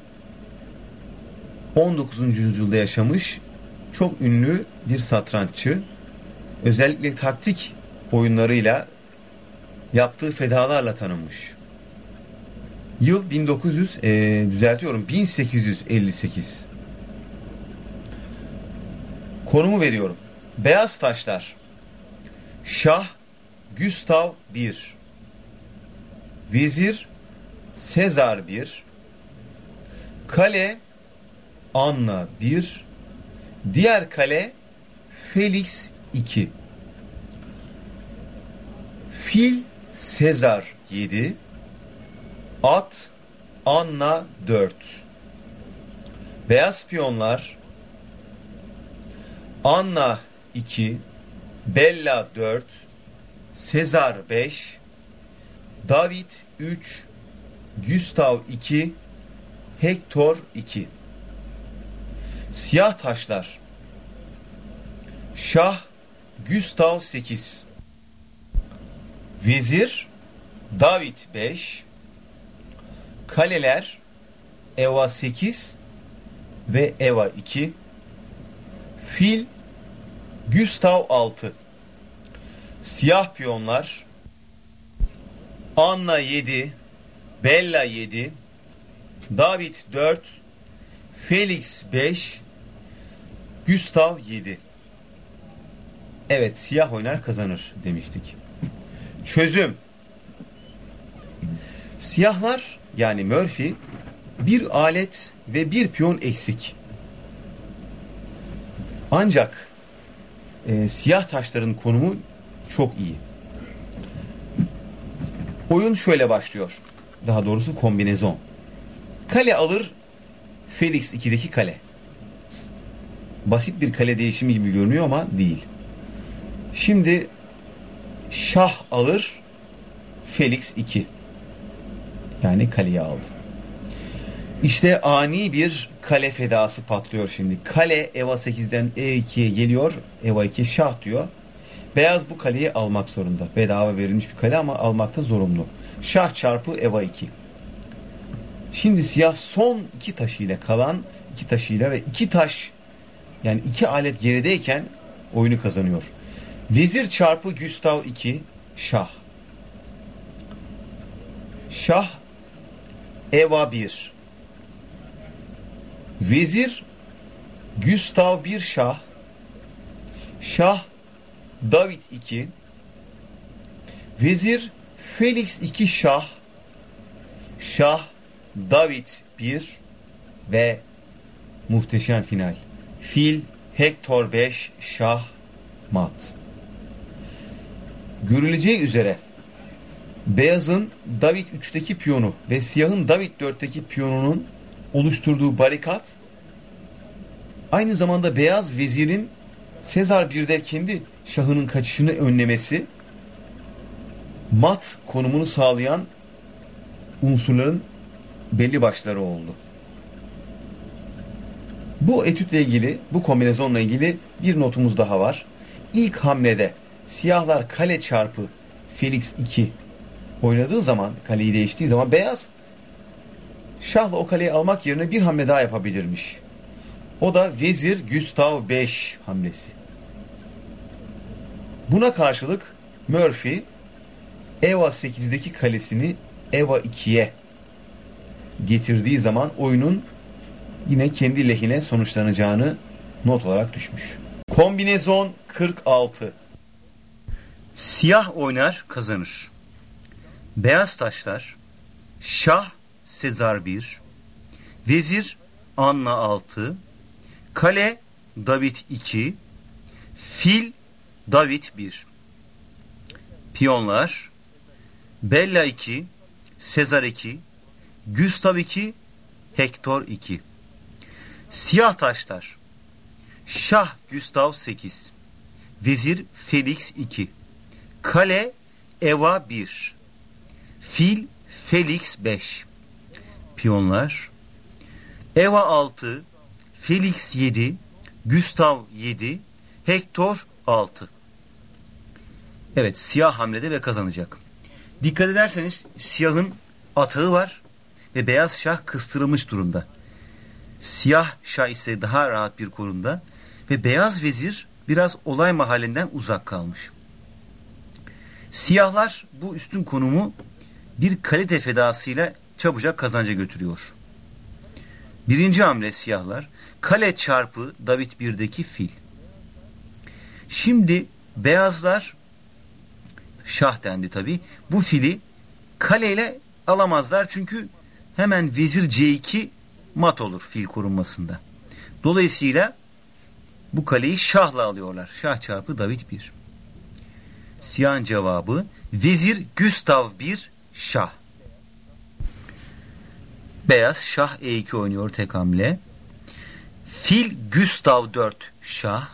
19. yüzyılda yaşamış çok ünlü bir satranççı. Özellikle taktik oyunlarıyla yaptığı fedalarla tanınmış. Yıl 1858. Konumu veriyorum. Beyaz taşlar Şah Gustav 1, Vezir Sezar 1, Kale Anna 1, diğer kale Felix 2, Fil Sezar 7, At Anna 4. Beyaz piyonlar Anna 2, Bella 4, Sezar 5, David 3, Gustav 2, Hektor 2. Siyah taşlar Şah Gustav 8, Vezir David 5, kaleler Eva 8 ve Eva 2, Fil Gustav 6. Siyah piyonlar Anna 7, Bella 7, David 4, Felix 5, Gustav 7. Evet, siyah oynar kazanır demiştik. Çözüm. Siyahlar yani Murphy bir alet ve bir piyon eksik. Ancak siyah taşların konumu çok iyi. Oyun şöyle başlıyor. Daha doğrusu kombinezon. Kale alır Felix 2'deki kale. Basit bir kale değişimi gibi görünüyor ama değil. Şimdi şah alır Felix 2. Yani kaleyi aldı. İşte ani bir kale fedası patlıyor şimdi. Kale Eva 8'den E2'ye geliyor. Eva 2 şah diyor. Beyaz bu kaleyi almak zorunda. Bedava verilmiş bir kale ama almakta zorunlu. Şah çarpı Eva 2. Şimdi siyah son iki taşıyla kalan iki taşıyla ve iki taş yani iki alet gerideyken oyunu kazanıyor. Vezir çarpı Gustav 2 şah. Şah Eva 1. Vezir Gustav 1 şah. Şah David 2. Vezir Felix 2 şah. Şah David 1 ve muhteşem final. Fil Hector 5 şah mat. Görüleceği üzere beyazın David 3'teki piyonu ve siyahın David 4'teki piyonunun oluşturduğu barikat aynı zamanda beyaz vezirin Sezar 1'de kendi şahının kaçışını önlemesi mat konumunu sağlayan unsurların belli başları oldu. Bu etütle ilgili, bu kombinezonla ilgili bir notumuz daha var. İlk hamlede siyahlar kale çarpı Felix 2 oynadığı zaman, kaleyi değiştiği zaman beyaz şahla o kaleyi almak yerine bir hamle daha yapabilirmiş. O da vezir Gustav 5 hamlesi. Buna karşılık Murphy Eva 8'deki kalesini Eva 2'ye getirdiği zaman oyunun yine kendi lehine sonuçlanacağını not olarak düşmüş. Kombinezon 46. Siyah oynar kazanır. Beyaz taşlar şah Sezar 1, vezir Anna 6, kale David 2, fil David 1. Piyonlar Bella 2, Sezar 2, Gustav 2, Hector 2. Siyah taşlar şah Gustav 8, vezir Felix 2, kale Eva 1, fil Felix 5. Piyonlar Eva 6, Felix 7, Gustav 7, Hector 6. Evet, siyah hamlede ve kazanacak. Dikkat ederseniz siyahın atağı var ve beyaz şah kıstırılmış durumda. Siyah şah ise daha rahat bir konumda ve beyaz vezir biraz olay mahallinden uzak kalmış. Siyahlar bu üstün konumu bir kalite fedasıyla çabucak kazanca götürüyor. Birinci hamle siyahlar kale çarpı David 1'deki fil. Şimdi beyazlar şah dendi tabi. Bu fili kaleyle alamazlar çünkü hemen vezir C2 mat olur fil korunmasında. Dolayısıyla bu kaleyi şahla alıyorlar. Şah çarpı David 1. Siyahın cevabı vezir Gustav 1 şah. Beyaz şah E2 oynuyor tek hamle. Fil Gustav 4 şah.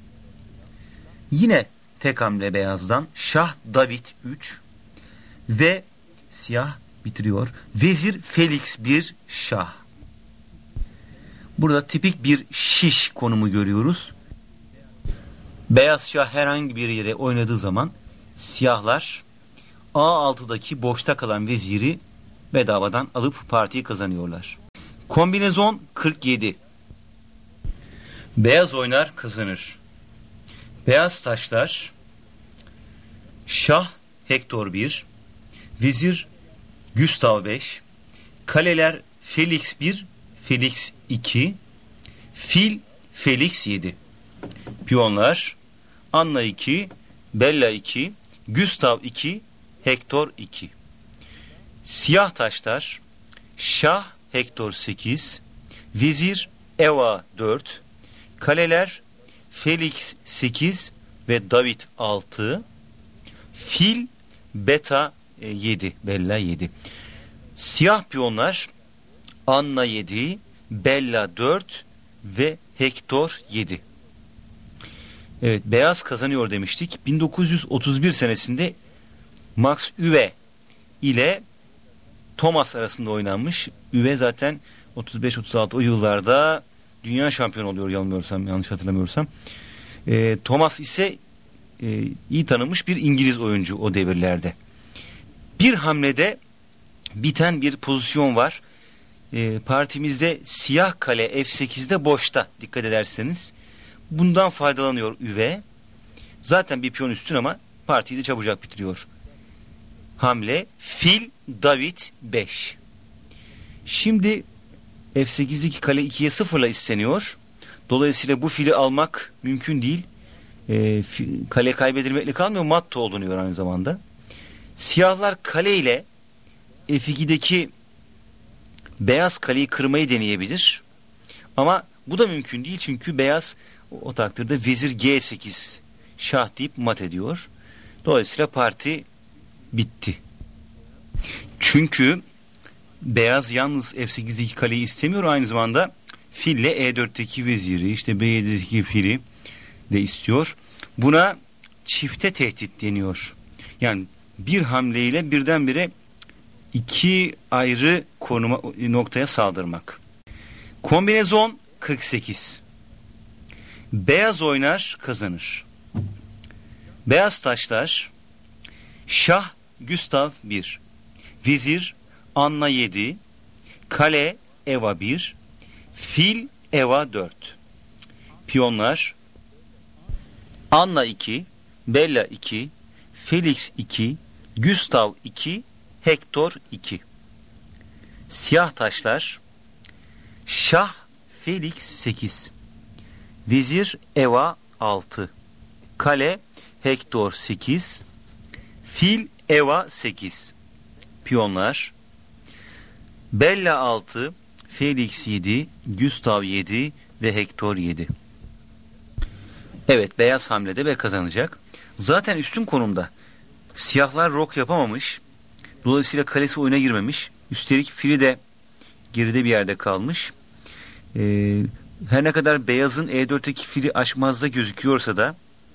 Yine tek hamle beyazdan şah David 3 ve siyah bitiriyor. Vezir Felix 1 şah. Burada tipik bir şiş konumu görüyoruz. Beyaz şah herhangi bir yere oynadığı zaman siyahlar A6'daki boşta kalan veziri bedavadan alıp partiyi kazanıyorlar. Kombinezon 47. Beyaz oynar kazanır. Beyaz taşlar şah Hector 1, vezir Gustav 5, kaleler Felix 1, Felix 2, fil Felix 7. Piyonlar Anna 2, Bella 2, Gustav 2, Hector 2. Siyah taşlar şah Hector 8, vezir Eva 4, kaleler Felix 8 ve David 6, fil Beta 7, Bella 7. Siyah piyonlar Anna 7, Bella 4 ve Hector 7. Evet, beyaz kazanıyor demiştik. 1931 senesinde Max Uwe ile Thomas arasında oynanmış. Uwe zaten 35-36 o yıllarda dünya şampiyonu oluyor yanlış hatırlamıyorsam. Thomas ise iyi tanınmış bir İngiliz oyuncu o devirlerde. Bir hamlede biten bir pozisyon var. Partimizde siyah kale F8'de boşta, dikkat ederseniz. Bundan faydalanıyor Uwe. Zaten bir piyon üstün ama partiyi de çabucak bitiriyor. Hamle fil David 5. Şimdi F8'deki kale 2'ye 0'la isteniyor. Dolayısıyla bu fili almak mümkün değil. Kale kaybedilmekle kalmıyor, matta olunuyor aynı zamanda. Siyahlar kale ile F2'deki beyaz kaleyi kırmayı deneyebilir. Ama bu da mümkün değil, çünkü beyaz o takdirde vezir G8 şah deyip mat ediyor. Dolayısıyla parti bitti. Çünkü beyaz yalnız F8'deki kaleyi istemiyor, aynı zamanda fille E4'teki veziri, işte B7'deki fili de istiyor. Buna çifte tehdit deniyor. Yani bir hamleyle birdenbire iki ayrı noktaya saldırmak. Kombinezon 48. Beyaz oynar kazanır. Beyaz taşlar şah Gustav 1, vezir Anna 7, kale Eva 1, fil Eva 4. Piyonlar Anna 2, Bella 2, Felix 2, Gustav 2, Hector 2. Siyah taşlar şah Felix 8, vezir Eva 6, kale Hector 8, fil Eva 8. Piyonlar Bella 6, Felix 7, Gustav 7 ve Hector 7. Evet, beyaz hamlede ve kazanacak. Zaten üstün konumda. Siyahlar rok yapamamış. Dolayısıyla kalesi oyuna girmemiş. Üstelik fili de geride bir yerde kalmış. Her ne kadar beyazın E4'teki fili açmazda gözüküyorsa da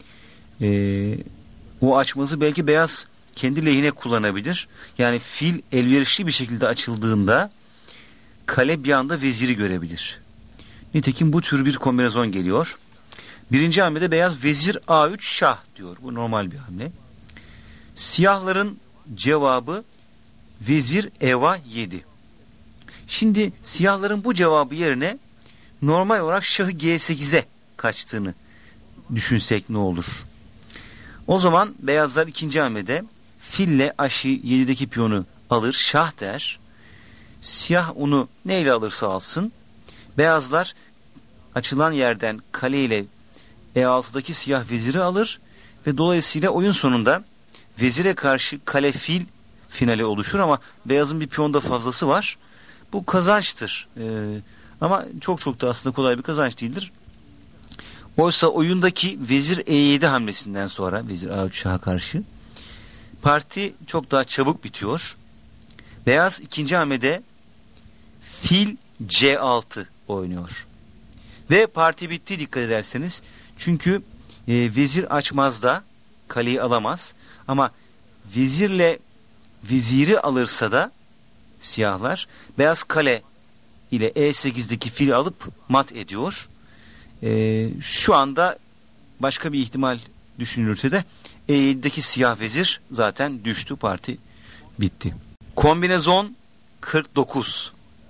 o açmazı belki beyaz kendi lehine kullanabilir. Yani fil elverişli bir şekilde açıldığında kale bir anda veziri görebilir. Nitekim bu tür bir kombinasyon geliyor. Birinci hamlede beyaz vezir A3 şah diyor. Bu normal bir hamle. Siyahların cevabı vezir Eva 7. Şimdi siyahların bu cevabı yerine normal olarak şahı G8'e kaçtığını düşünsek ne olur? O zaman beyazlar ikinci hamlede fille aşı 7'deki piyonu alır, şah der. Siyah onu neyle alırsa alsın. Beyazlar açılan yerden kale ile E6'daki siyah veziri alır ve dolayısıyla oyun sonunda vezire karşı kale fil finali oluşur, ama beyazın bir piyonda fazlası var. Bu kazançtır. Ama çok da aslında kolay bir kazanç değildir. Oysa oyundaki vezir E7 hamlesinden sonra vezir A3 şaha karşı parti çok daha çabuk bitiyor. Beyaz ikinci hamlede fil C6 oynuyor. Ve parti bitti, dikkat ederseniz. Çünkü vezir açmazda kaleyi alamaz. Ama vezirle veziri alırsa da siyahlar beyaz kale ile E8'deki fili alıp mat ediyor. Şu anda başka bir ihtimal düşünülürse de E7'deki siyah vezir zaten düştü, parti bitti. Kombinezon 49.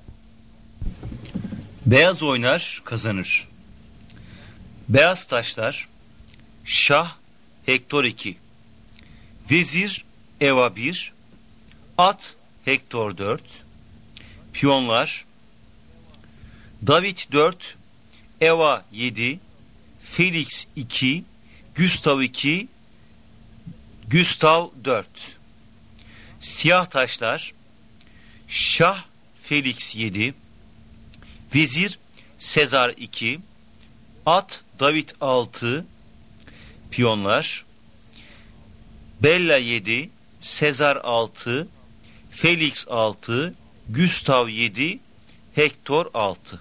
Beyaz oynar kazanır. Beyaz taşlar şah Hector 2, vezir Eva 1, at Hector 4, piyonlar David 4, Eva 7, Felix 2, Gustav 2, Gustav 4. Siyah taşlar: Şah Felix 7, Vezir Sezar 2, At David 6, piyonlar: Bella 7, Sezar 6, Felix 6, Gustav 7, Hector 6.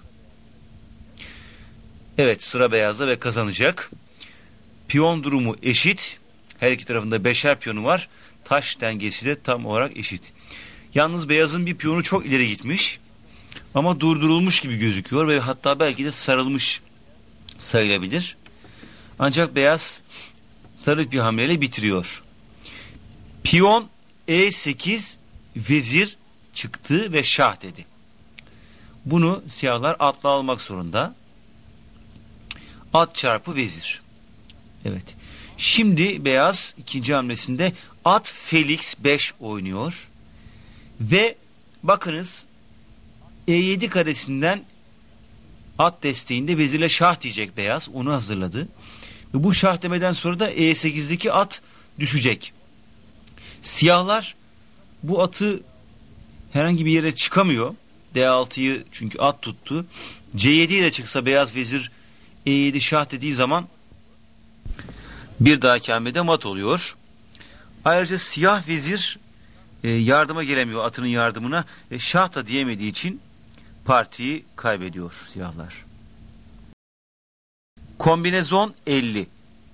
Evet, sıra beyazda ve kazanacak. Piyon durumu eşit. Her iki tarafında beşer piyonu var. Taş dengesi de tam olarak eşit. Yalnız beyazın bir piyonu çok ileri gitmiş. Ama durdurulmuş gibi gözüküyor ve hatta belki de sarılmış sayılabilir. Ancak beyaz sarı bir hamleyle bitiriyor. Piyon E8, vezir çıktı ve şah dedi. Bunu siyahlar atla almak zorunda. At çarpı vezir. Evet. Şimdi beyaz ikinci hamlesinde at Felix 5 oynuyor. Ve bakınız, E7 karesinden at desteğinde vezirle şah diyecek beyaz. Onu hazırladı. Ve bu şah demeden sonra da E8'deki at düşecek. Siyahlar bu atı herhangi bir yere çıkamıyor. D6'yı çünkü at tuttu. C7'ye de çıksa beyaz vezir E7 şah dediği zaman bir dahaki hamlede mat oluyor. Ayrıca siyah vezir yardıma gelemiyor atının yardımına. Şah da diyemediği için partiyi kaybediyor siyahlar. Kombinezon 50.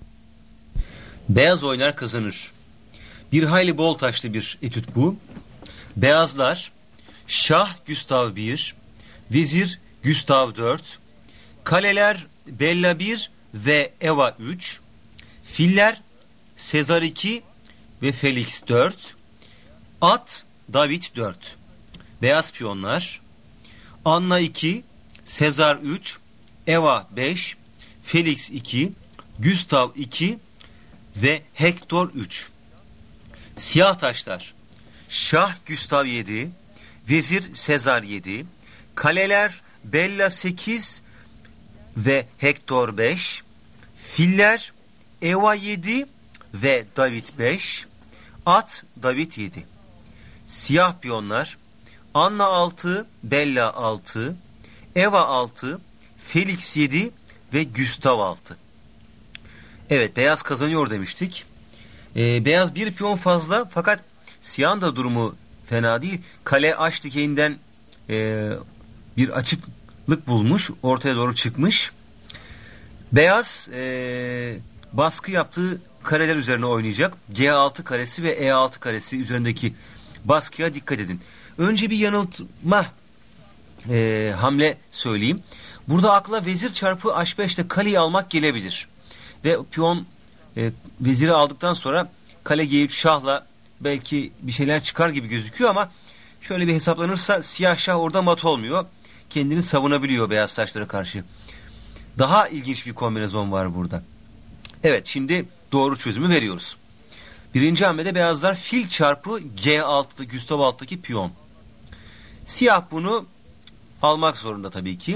Beyaz oynar kazanır. Bir hayli bol taşlı bir etüt bu. Beyazlar şah Gustav 1, vezir Gustav 4, kaleler Bella 1 ve Eva 3, filler Sezar 2 ve Felix 4, at David 4. Beyaz piyonlar Anna 2, Sezar 3, Eva 5, Felix 2, Gustav 2 ve Hector 3. Siyah taşlar şah Gustav 7, vezir Sezar 7, kaleler Bella 8 ve Hector 5, filler Eva 7 ve David 5, at David 7. Siyah piyonlar Anna 6, Bella 6, Eva 6, Felix 7 ve Gustav 6. Evet, beyaz kazanıyor demiştik. Beyaz bir piyon fazla, fakat siyahın da durumu fena değil. Kale H dikeyinden bir açıklık bulmuş, ortaya doğru çıkmış. Beyaz baskı yaptığı kareler üzerine oynayacak. G6 karesi ve E6 karesi üzerindeki baskıya dikkat edin. Önce bir yanıltma hamle söyleyeyim. Burada akla vezir çarpı H5'te kaleyi almak gelebilir. Ve piyon veziri aldıktan sonra kale G3 şahla belki bir şeyler çıkar gibi gözüküyor ama şöyle bir hesaplanırsa siyah şah orada mat olmuyor. Kendini savunabiliyor beyaz taşlara karşı. Daha ilginç bir kombinasyon var burada. Evet, şimdi doğru çözümü veriyoruz. Birinci hamlede beyazlar fil çarpı G6'da Gustav 6'daki piyon. Siyah bunu almak zorunda tabii ki.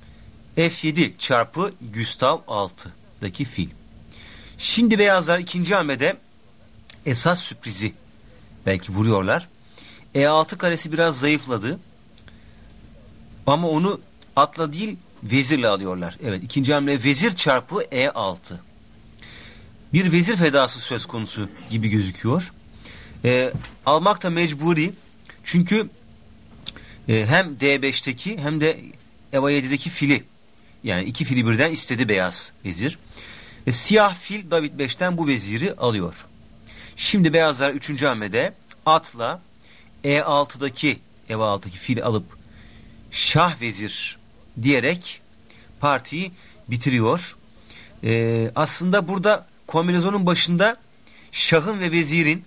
F7 çarpı Gustav 6'daki fil. Şimdi beyazlar ikinci hamlede esas sürprizi belki vuruyorlar. E6 karesi biraz zayıfladı. Ama onu atla değil vezirle alıyorlar. Evet, ikinci hamle vezir çarpı E6. Bir vezir fedası söz konusu gibi gözüküyor. Almak da mecburi. Çünkü hem D5'teki hem de Eva 7'deki fili, yani iki fili birden istedi beyaz vezir. Siyah fil David 5'ten bu veziri alıyor. Şimdi beyazlar 3. hamlede atla E6'daki Eva 6'daki fil alıp şah vezir diyerek partiyi bitiriyor. Aslında burada kombinasyonun başında şahın ve vezirin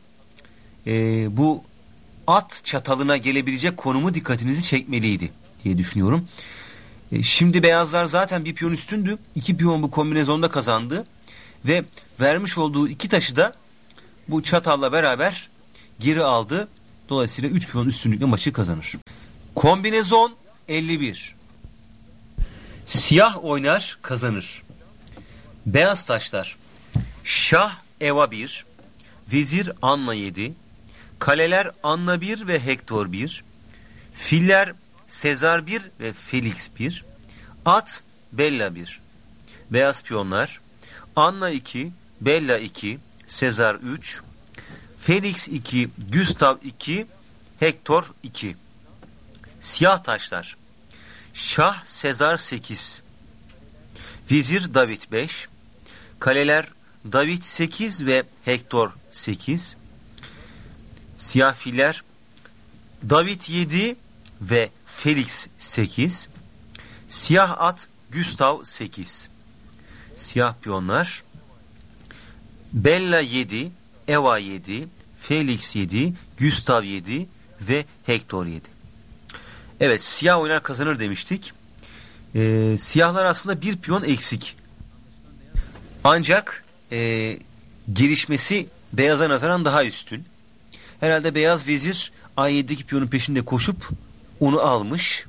bu at çatalına gelebilecek konumu dikkatinizi çekmeliydi diye düşünüyorum. Şimdi beyazlar zaten bir piyon üstündü. 2 piyon bu kombinasyonda kazandı. Ve vermiş olduğu 2 taşı da bu çatalla beraber geri aldı. Dolayısıyla 3 piyon üstünlükle maçı kazanır. Kombinasyon 51. Siyah oynar kazanır. Beyaz taşlar. Şah Eva 1, vezir Anna 7, kaleler Anna 1 ve Hektor 1, filler Sezar 1 ve Felix 1, at Bella 1. Beyaz piyonlar. Anna 2, Bella 2, Sezar 3, Felix 2, Gustav 2, Hektor 2. Siyah taşlar. Şah Sezar 8, vezir David 5, kaleler David 8 ve Hektor 8. Siyah filler David 7 ve Felix 8. Siyah at Gustav 8. Siyah piyonlar Bella 7, Eva 7, Felix 7, Gustav 7 ve Hektor 7. Evet, siyah oynar kazanır demiştik. Siyahlar aslında bir piyon eksik. Ancak gelişmesi beyaza nazaran daha üstün. Herhalde beyaz vezir A7'deki piyonun peşinde koşup onu almış.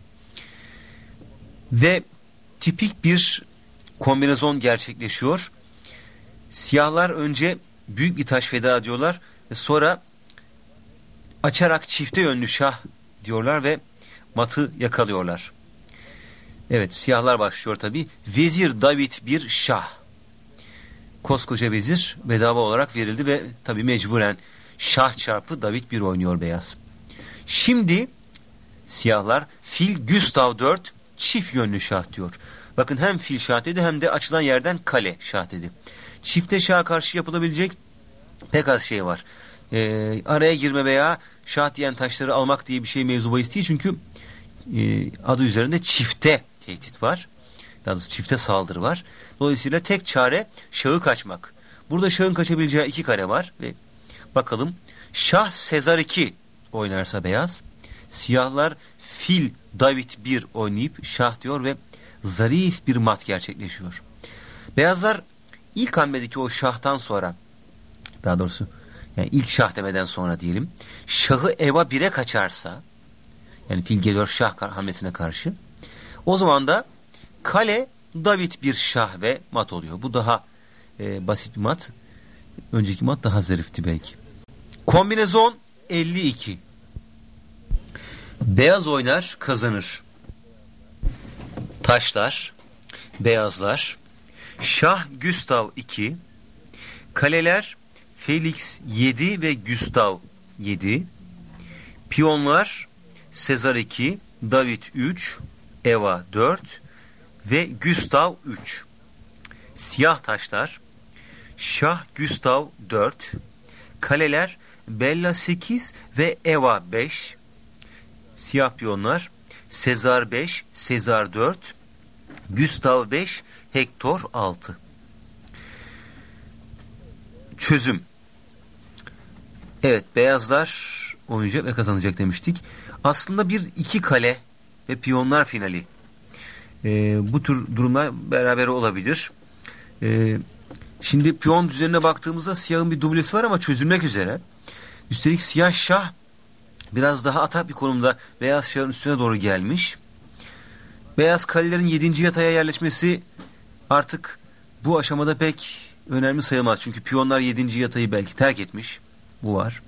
Ve tipik bir kombinasyon gerçekleşiyor. Siyahlar önce büyük bir taş feda ediyorlar ve sonra açarak çifte yönlü şah diyorlar ve matı yakalıyorlar. Evet, siyahlar başlıyor tabi. Vezir David bir şah. Koskoca vezir bedava olarak verildi ve tabi mecburen şah çarpı David 1 oynuyor beyaz. Şimdi siyahlar fil Gustav 4 çift yönlü şah diyor. Bakın hem fil şah dedi hem de açılan yerden kale şah dedi. Çifte şaha karşı yapılabilecek pek az şey var. Araya girme veya şah diyen taşları almak diye bir şey mevzu bahis değil. Çünkü adı üzerinde çifte tehdit var. Daha doğrusu çifte saldırı var. Dolayısıyla tek çare şahı kaçmak. Burada şahın kaçabileceği 2 kare var ve bakalım şah Sezar 2 oynarsa beyaz, siyahlar fil David 1 oynayıp şah diyor ve zarif bir mat gerçekleşiyor. Beyazlar ilk hamledeki o şahtan sonra, daha doğrusu yani ilk şah demeden sonra diyelim, şahı Eva 1'e kaçarsa, yani fil geliyor şah hamlesine karşı, o zaman da kale David 1 şah ve mat oluyor. Bu daha basit bir mat. Önceki mat daha zarifti belki. Kombinezon 52. Beyaz oynar kazanır. Taşlar, beyazlar, şah Gustav 2, kaleler Felix 7 ve Gustav 7, piyonlar Sezar 2, David 3, Eva 4 ve Gustav 3. Siyah taşlar, şah Gustav 4, kaleler Bella 8 ve Eva 5, siyah piyonlar Sezar 5, Sezar 4, Gustav 5, Hektor 6. Çözüm. Evet, beyazlar oynayacak ve kazanacak demiştik. Aslında bir iki kale ve piyonlar finali. Bu tür durumlar beraber olabilir. Şimdi piyon düzenine baktığımızda siyahın bir dublesi var ama çözülmek üzere. Üstelik siyah şah biraz daha atak bir konumda beyaz şahın üstüne doğru gelmiş. Beyaz kalelerin 7. yataya yerleşmesi artık bu aşamada pek önemli sayılmaz. Çünkü piyonlar 7. yatayı belki terk etmiş. Bu var.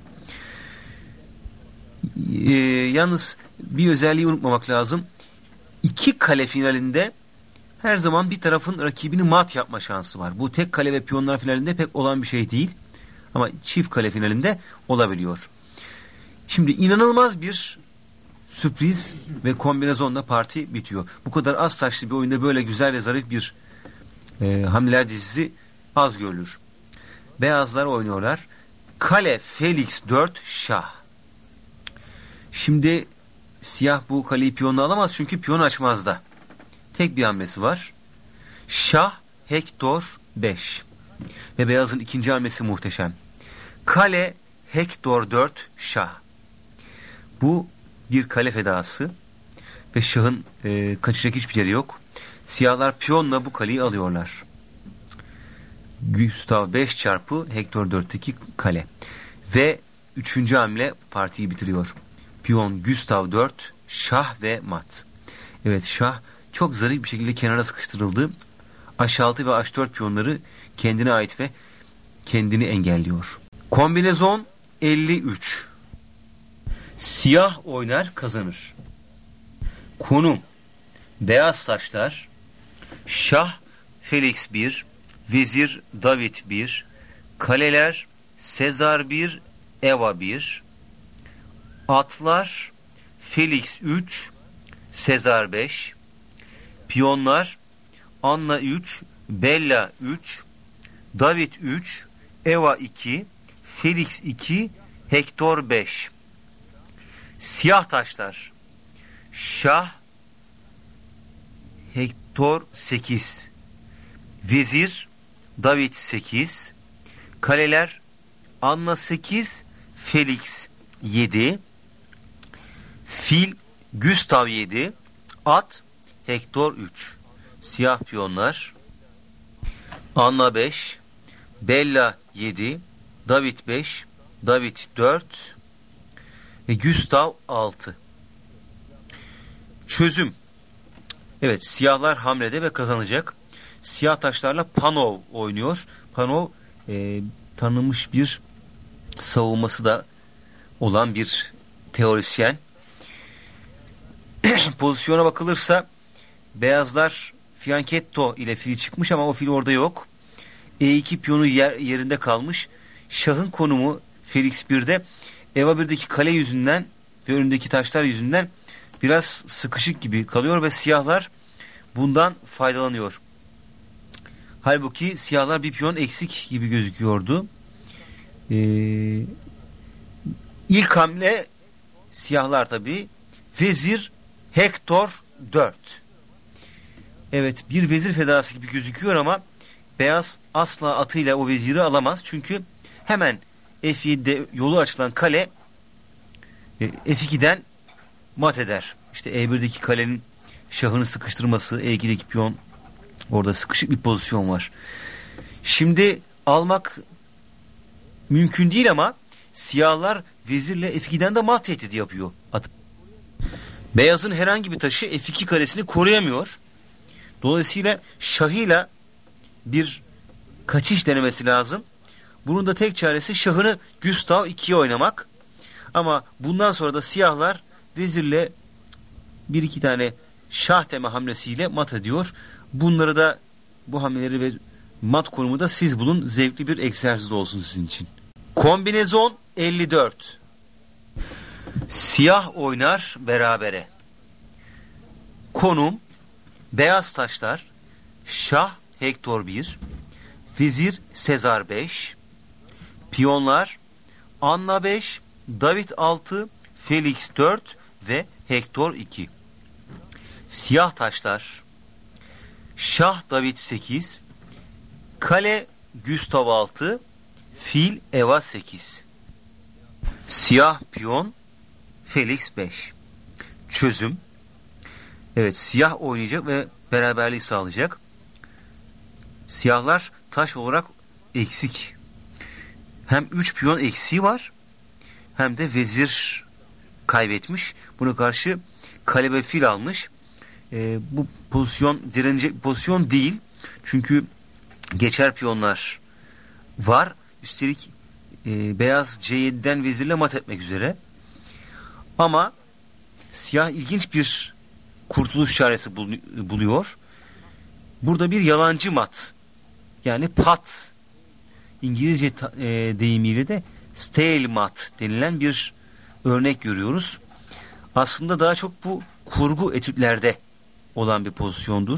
Yalnız bir özelliği unutmamak lazım. 2 kale finalinde her zaman bir tarafın rakibini mat yapma şansı var. Bu tek kale ve piyonlar finalinde pek olan bir şey değil. Ama çift kale finalinde olabiliyor. Şimdi inanılmaz bir sürpriz ve kombinasyonla parti bitiyor. Bu kadar az taşlı bir oyunda böyle güzel ve zarif bir hamleler dizisi az görülür. Beyazlar oynuyorlar. Kale Felix 4 şah. Şimdi siyah bu kaleyi piyonla alamaz çünkü piyon açmazda. Tek bir hamlesi var. Şah Hektor 5. Ve beyazın ikinci hamlesi muhteşem. Kale Hektor 4 şah. Bu bir kale fedası ve şahın kaçacak hiçbir yeri yok. Siyahlar piyonla bu kaleyi alıyorlar. Gustav 5 çarpı Hektor 4'teki kale. Ve 3. hamle partiyi bitiriyor. Piyon Gustav 4 şah ve mat. Evet, şah çok zarif bir şekilde kenara sıkıştırıldı. H6 ve H4 piyonları kendine ait ve kendini engelliyor. Kombinezon 53. Siyah oynar kazanır. Konum: beyaz taşlar, şah Felix 1, vezir David 1, kaleler Sezar 1, Eva 1, atlar Felix 3, Sezar 5, piyonlar Anna 3, Bella 3, David 3, Eva 2, Felix 2, Hector 5. Siyah taşlar: şah Hector 8, vezir David 8, kaleler Anna 8, Felix 7, fil Gustav 7, at Hector 3. Siyah piyonlar: Anna 5, Bella 7, David 5, David 4 ve Gustav 6. Çözüm: evet, siyahlar hamlede ve kazanacak. Siyah taşlarla Panov oynuyor. Panov tanınmış bir savunması da olan bir teorisyen. Pozisyona bakılırsa beyazlar Fianchetto ile fili çıkmış ama o fil orada yok. E2 piyonu yerinde kalmış. Şahın konumu Felix 1'de, Eva 1'deki kale yüzünden ve önündeki taşlar yüzünden biraz sıkışık gibi kalıyor ve siyahlar bundan faydalanıyor. Halbuki siyahlar bir piyon eksik gibi gözüküyordu. İlk hamle siyahlar tabii. Vezir Hector 4. Evet, bir vezir fedası gibi gözüküyor ama beyaz asla atıyla o veziri alamaz. Çünkü hemen F7'de yolu açılan kale F2'den mat eder. İşte E1'deki kalenin şahını sıkıştırması, E2'deki piyon, orada sıkışık bir pozisyon var. Şimdi almak mümkün değil ama siyahlar vezirle F2'den de mat tehdidi yapıyor. Beyazın herhangi bir taşı F2 karesini koruyamıyor. Dolayısıyla şahıyla bir kaçış denemesi lazım. Bunun da tek çaresi şahını Gustav 2'ye oynamak. Ama bundan sonra da siyahlar vezirle bir iki tane şah teme hamlesiyle mat ediyor. Bunları da, bu hamleleri ve mat konumu da siz bulun. Zevkli bir egzersiz olsun sizin için. Kombinezon 54. Siyah oynar berabere. Konum: beyaz taşlar, şah Hector 1, vezir Sezar 5, piyonlar Anna 5, David 6, Felix 4 ve Hector 2. Siyah taşlar: şah David 8, kale Gustav 6, fil Eva 8. Siyah piyon Felix 5. Çözüm: evet, siyah oynayacak ve beraberliği sağlayacak. Siyahlar taş olarak eksik. Hem 3 piyon eksiği var, hem de vezir kaybetmiş. Buna karşı kale ve fil almış. Bu pozisyon direnecek bir pozisyon değil. Çünkü geçer piyonlar var. Üstelik beyaz C7'den vezirle mat etmek üzere. Ama siyah ilginç bir kurtuluş çaresi buluyor. Burada bir yalancı mat, yani pat, İngilizce deyimiyle de stalemate denilen bir örnek görüyoruz. Aslında daha çok bu kurgu etütlerde olan bir pozisyondur.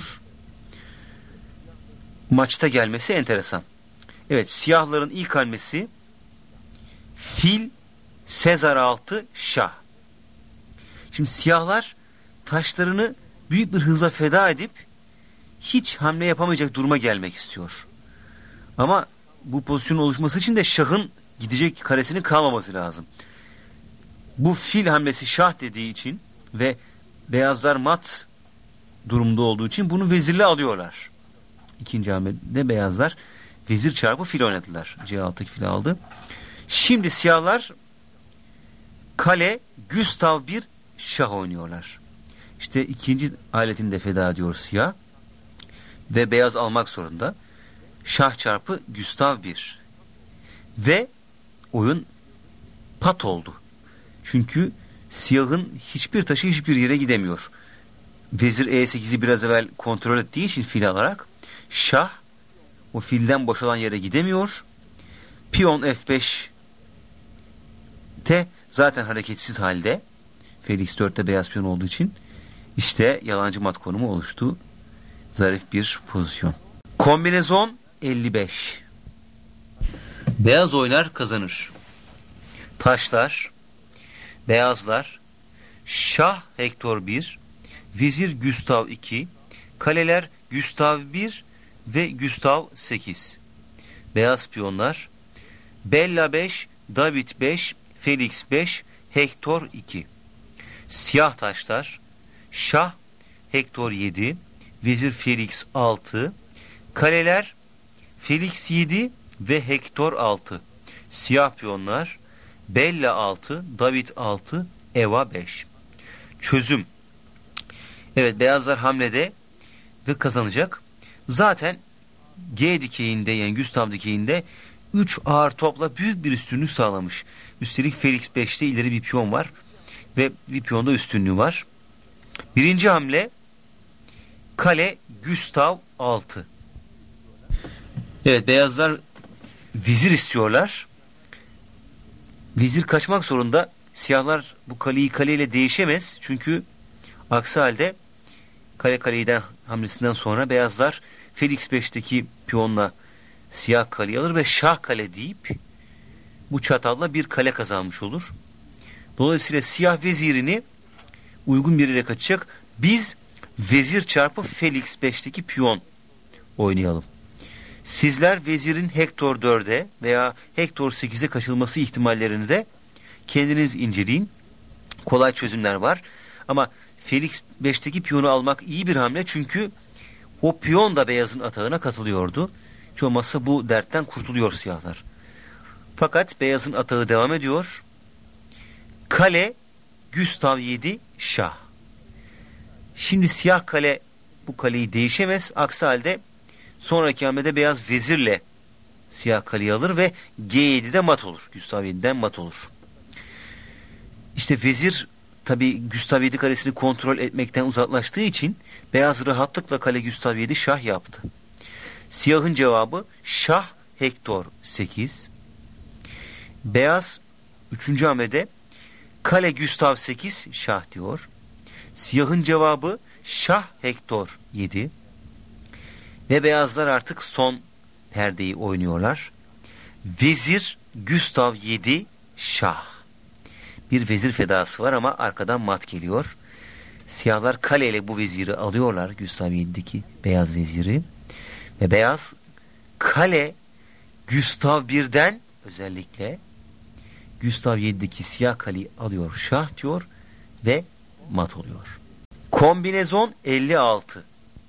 Maçta gelmesi enteresan. Evet, siyahların ilk hamlesi fil Sezar 6 şah. Şimdi siyahlar taşlarını büyük bir hızla feda edip hiç hamle yapamayacak duruma gelmek istiyor. Ama bu pozisyonun oluşması için de şahın gidecek karesinin kalmaması lazım. Bu fil hamlesi şah dediği için ve beyazlar mat durumda olduğu için bunu vezirle alıyorlar. İkinci hamlede beyazlar vezir çarpı fil oynadılar. C6'daki fili aldı. Şimdi siyahlar kale Gustav 1 şah oynuyorlar. İşte ikinci aletini de feda ediyor siyah. Ve beyaz almak zorunda. Şah çarpı Gustav 1. Ve oyun pat oldu. Çünkü siyahın hiçbir taşı hiçbir yere gidemiyor. Vezir E8'i biraz evvel kontrol ettiği için fil alarak şah o filden boşalan yere gidemiyor. Piyon F5'te zaten hareketsiz halde. Felix 4'te beyaz piyon olduğu için işte yalancı mat konumu oluştu. Zarif bir pozisyon. Kombinezon 55. Beyaz oynar kazanır. Taşlar, beyazlar, şah Hektor 1, vezir Gustav 2, kaleler Gustav 1 ve Gustav 8. Beyaz piyonlar, Bella 5, David 5, Felix 5, Hektor 2. Siyah taşlar, şah Hektor 7, vezir Felix 6, kaleler Felix 7 ve Hektor 6. Siyah piyonlar, Bella 6, David 6, Eva 5. Çözüm. Evet, beyazlar hamlede ve kazanacak. Zaten G dikeyinde, yani Gustav dikeyinde 3 ağır topla büyük bir üstünlük sağlamış. Üstelik Felix 5'te ileri bir piyon var ve bir piyonda üstünlüğü var. Birinci hamle kale Gustav 6. Evet, beyazlar vezir istiyorlar. Vezir kaçmak zorunda. Siyahlar bu kaleyi kaleyle değişemez. Çünkü aksi halde kaleden hamlesinden sonra beyazlar Felix 5'teki piyonla siyah kaleyi alır ve şah kale deyip bu çatalla bir kale kazanmış olur. Dolayısıyla siyah vezirini uygun bir yere kaçacak. Biz vezir çarpı Felix 5'teki piyon oynayalım. Sizler vezirin Hektor 4'e veya Hektor 8'e kaçılması ihtimallerini de kendiniz inceleyin. Kolay çözümler var. Ama Felix 5'teki piyonu almak iyi bir hamle. Çünkü o piyon da beyazın atağına katılıyordu. Hiç olmazsa bu dertten kurtuluyor siyahlar. Fakat beyazın atağı devam ediyor. Kale Gustav 7 şah. Şimdi siyah kale bu kaleyi değişemez. Aksi halde sonraki hamlede beyaz vezirle siyah kaleyi alır ve G7'de mat olur. Gustav 7'den mat olur. İşte vezir tabi Gustav 7 karesini kontrol etmekten uzaklaştığı için beyaz rahatlıkla kale Gustav 7 şah yaptı. Siyahın cevabı şah Hektor 8. Beyaz 3. hamlede kale Gustav 8 şah diyor. Siyahın cevabı şah Hektor 7. Ve beyazlar artık son perdeyi oynuyorlar. Vezir Gustav 7 şah. Bir vezir fedası var ama arkadan mat geliyor. Siyahlar kaleyle bu veziri alıyorlar. Gustav 7'deki beyaz veziri. Ve beyaz kale Gustav 1'den özellikle Gustav 7'deki siyah kaleyi alıyor. Şah diyor ve mat oluyor. Kombinezon 56.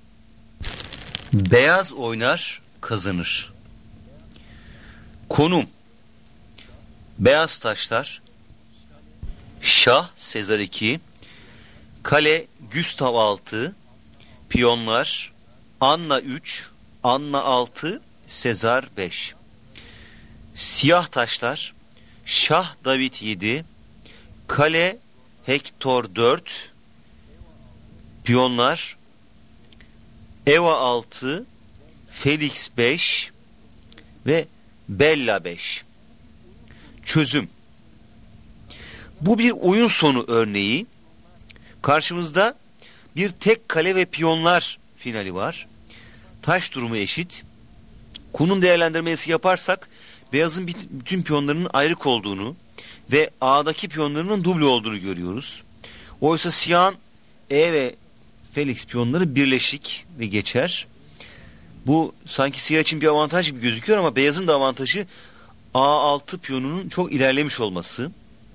Beyaz oynar kazanır. Konum. Beyaz taşlar. Şah Sezar 2. Kale Gustav 6. Piyonlar Anna 3. Anna 6. Sezar 5. Siyah taşlar. Şah David 7. Kale Hektor 4. Piyonlar Eva 6, Felix 5 ve Bella 5. Çözüm. Bu bir oyun sonu örneği. Karşımızda bir tek kale ve piyonlar finali var. Taş durumu eşit. Konum değerlendirmesi yaparsak beyazın bütün piyonlarının ayrık olduğunu ve A'daki piyonlarının duble olduğunu görüyoruz. Oysa siyahın E ve Felix piyonları birleşik ve geçer. Bu sanki siyah için bir avantaj gibi gözüküyor ama beyazın da avantajı A6 piyonunun çok ilerlemiş olması.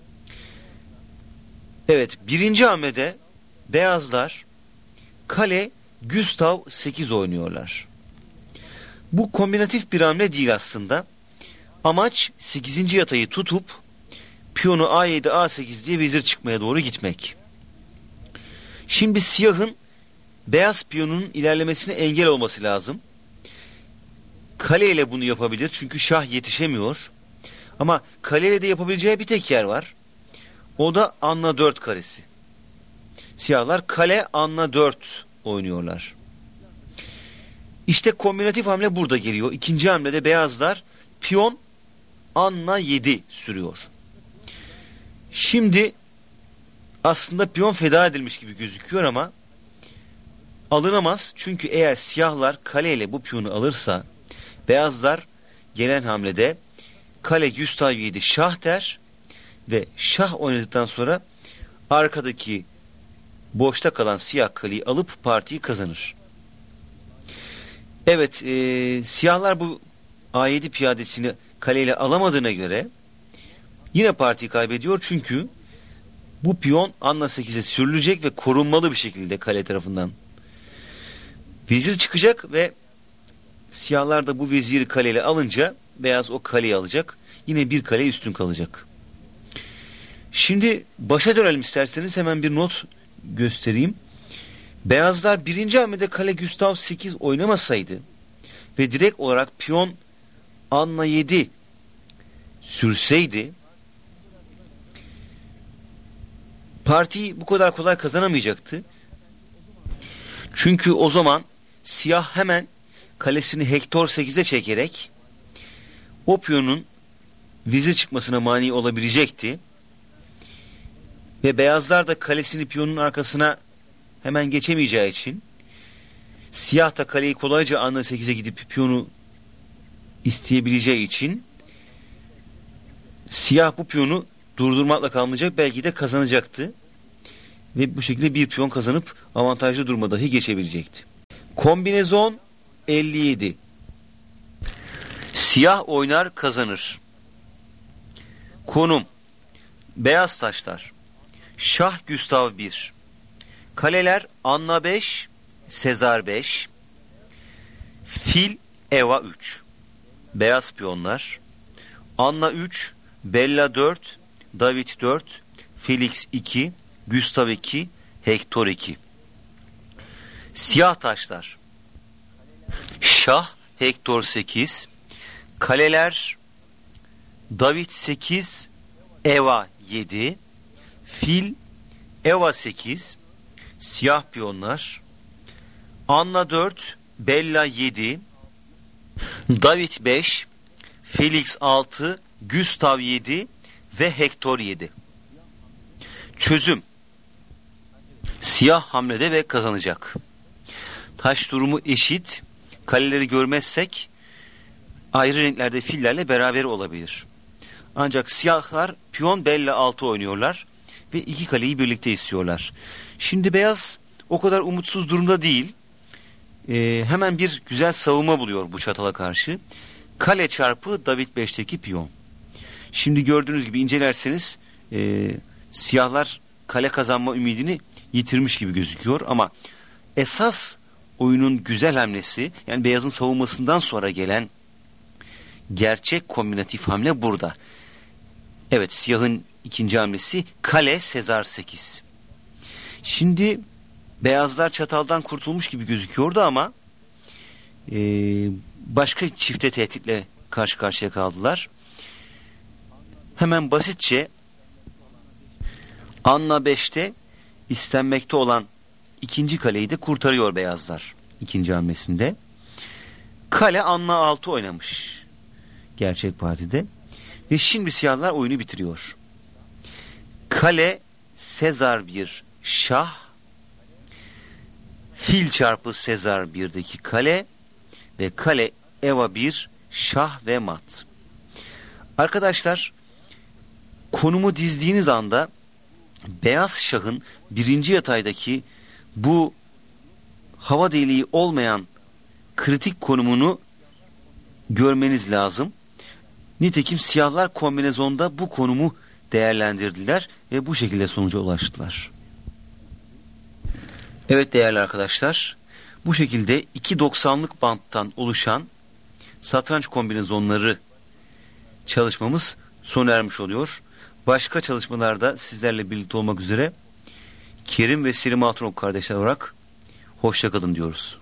Evet, birinci hamlede beyazlar kale Gustav 8 oynuyorlar. Bu kombinatif bir hamle değil aslında. Amaç 8. yatayı tutup piyonu A7 A8 diye vezir çıkmaya doğru gitmek. Şimdi siyahın beyaz piyonunun ilerlemesine engel olması lazım. Kale ile bunu yapabilir çünkü şah yetişemiyor. Ama kale ile de yapabileceği bir tek yer var. O da Anna 4 karesi. Siyahlar kale Anna 4 oynuyorlar. İşte kombinatif hamle burada geliyor. İkinci hamlede beyazlar piyon Anna 7 sürüyor. Şimdi aslında piyon feda edilmiş gibi gözüküyor ama alınamaz. Çünkü eğer siyahlar kaleyle bu piyonu alırsa beyazlar gelen hamlede kale Gustav 7 şah der ve şah oynadıktan sonra arkadaki boşta kalan siyah kaleyi alıp partiyi kazanır. Evet, siyahlar bu A7 piyadesini kaleyle alamadığına göre yine partiyi kaybediyor çünkü bu piyon Anna 8'e sürülecek ve korunmalı bir şekilde kale tarafından. Vezir çıkacak ve siyahlar da bu veziri kaleyle alınca beyaz o kaleyi alacak. Yine bir kale üstün kalacak. Şimdi başa dönelim isterseniz, hemen bir not göstereyim. Beyazlar birinci hamlede kale Gustav 8 oynamasaydı ve direkt olarak piyon Anna 7 sürseydi partiyi bu kadar kolay kazanamayacaktı. Çünkü o zaman siyah hemen kalesini Hektor 8'e çekerek o piyonun vezir çıkmasına mani olabilecekti. Ve beyazlar da kalesini piyonun arkasına hemen geçemeyeceği için siyah da kaleyi kolayca Anna 8'e gidip piyonu isteyebileceği için siyah bu piyonu durdurmakla kalmayacak, belki de kazanacaktı. Ve bu şekilde bir piyon kazanıp avantajlı duruma dahi geçebilecekti. Kombinezon 57. Siyah oynar kazanır. Konum: beyaz taşlar. Şah Gustav 1. Kaleler Anna 5, Sezar 5. Fil Eva 3. Beyaz piyonlar Anna 3, Bella 4, David 4, Felix 2, Gustav 2, Hektor 2. Siyah taşlar. Şah Hektor 8. Kaleler David 8, Eva 7. Fil Eva 8. Siyah piyonlar Anna 4, Bella 7, David 5, Felix 6, Gustav 7 ve Hektor 7. Çözüm: siyah hamlede ve kazanacak. Taş durumu eşit. Kaleleri görmezsek ayrı renklerde fillerle beraber olabilir. Ancak siyahlar piyon Bella 6 oynuyorlar ve iki kaleyi birlikte istiyorlar. Şimdi beyaz o kadar umutsuz durumda değil. Hemen bir güzel savunma buluyor bu çatala karşı. Kale çarpı David 5'teki piyon. Şimdi gördüğünüz gibi incelerseniz siyahlar kale kazanma ümidini yitirmiş gibi gözüküyor ama esas oyunun güzel hamlesi, yani beyazın savunmasından sonra gelen gerçek kombinatif hamle burada. Evet, siyahın ikinci hamlesi kale Sezar 8. Şimdi beyazlar çataldan kurtulmuş gibi gözüküyordu ama başka çifte tehditle karşı karşıya kaldılar. Hemen basitçe Anna 5'te istenmekte olan ikinci kaleyi de kurtarıyor beyazlar ikinci hamlesinde. Kale Anna 6 oynamış gerçek partide ve şimdi siyahlar oyunu bitiriyor. Kale Sezar 1 şah, fil çarpı Sezar 1'deki kale ve kale Eva 1 şah ve mat. Arkadaşlar, konumu dizdiğiniz anda beyaz şahın birinci yataydaki bu hava deliği olmayan kritik konumunu görmeniz lazım. Nitekim siyahlar kombinezonda bu konumu değerlendirdiler ve bu şekilde sonuca ulaştılar. Evet değerli arkadaşlar, bu şekilde 2.90'lık banttan oluşan satranç kombinezonları çalışmamız sona ermiş oluyor. Başka çalışmalarda sizlerle birlikte olmak üzere Kerim ve Selim Hatun kardeşler olarak hoşça kalın diyoruz.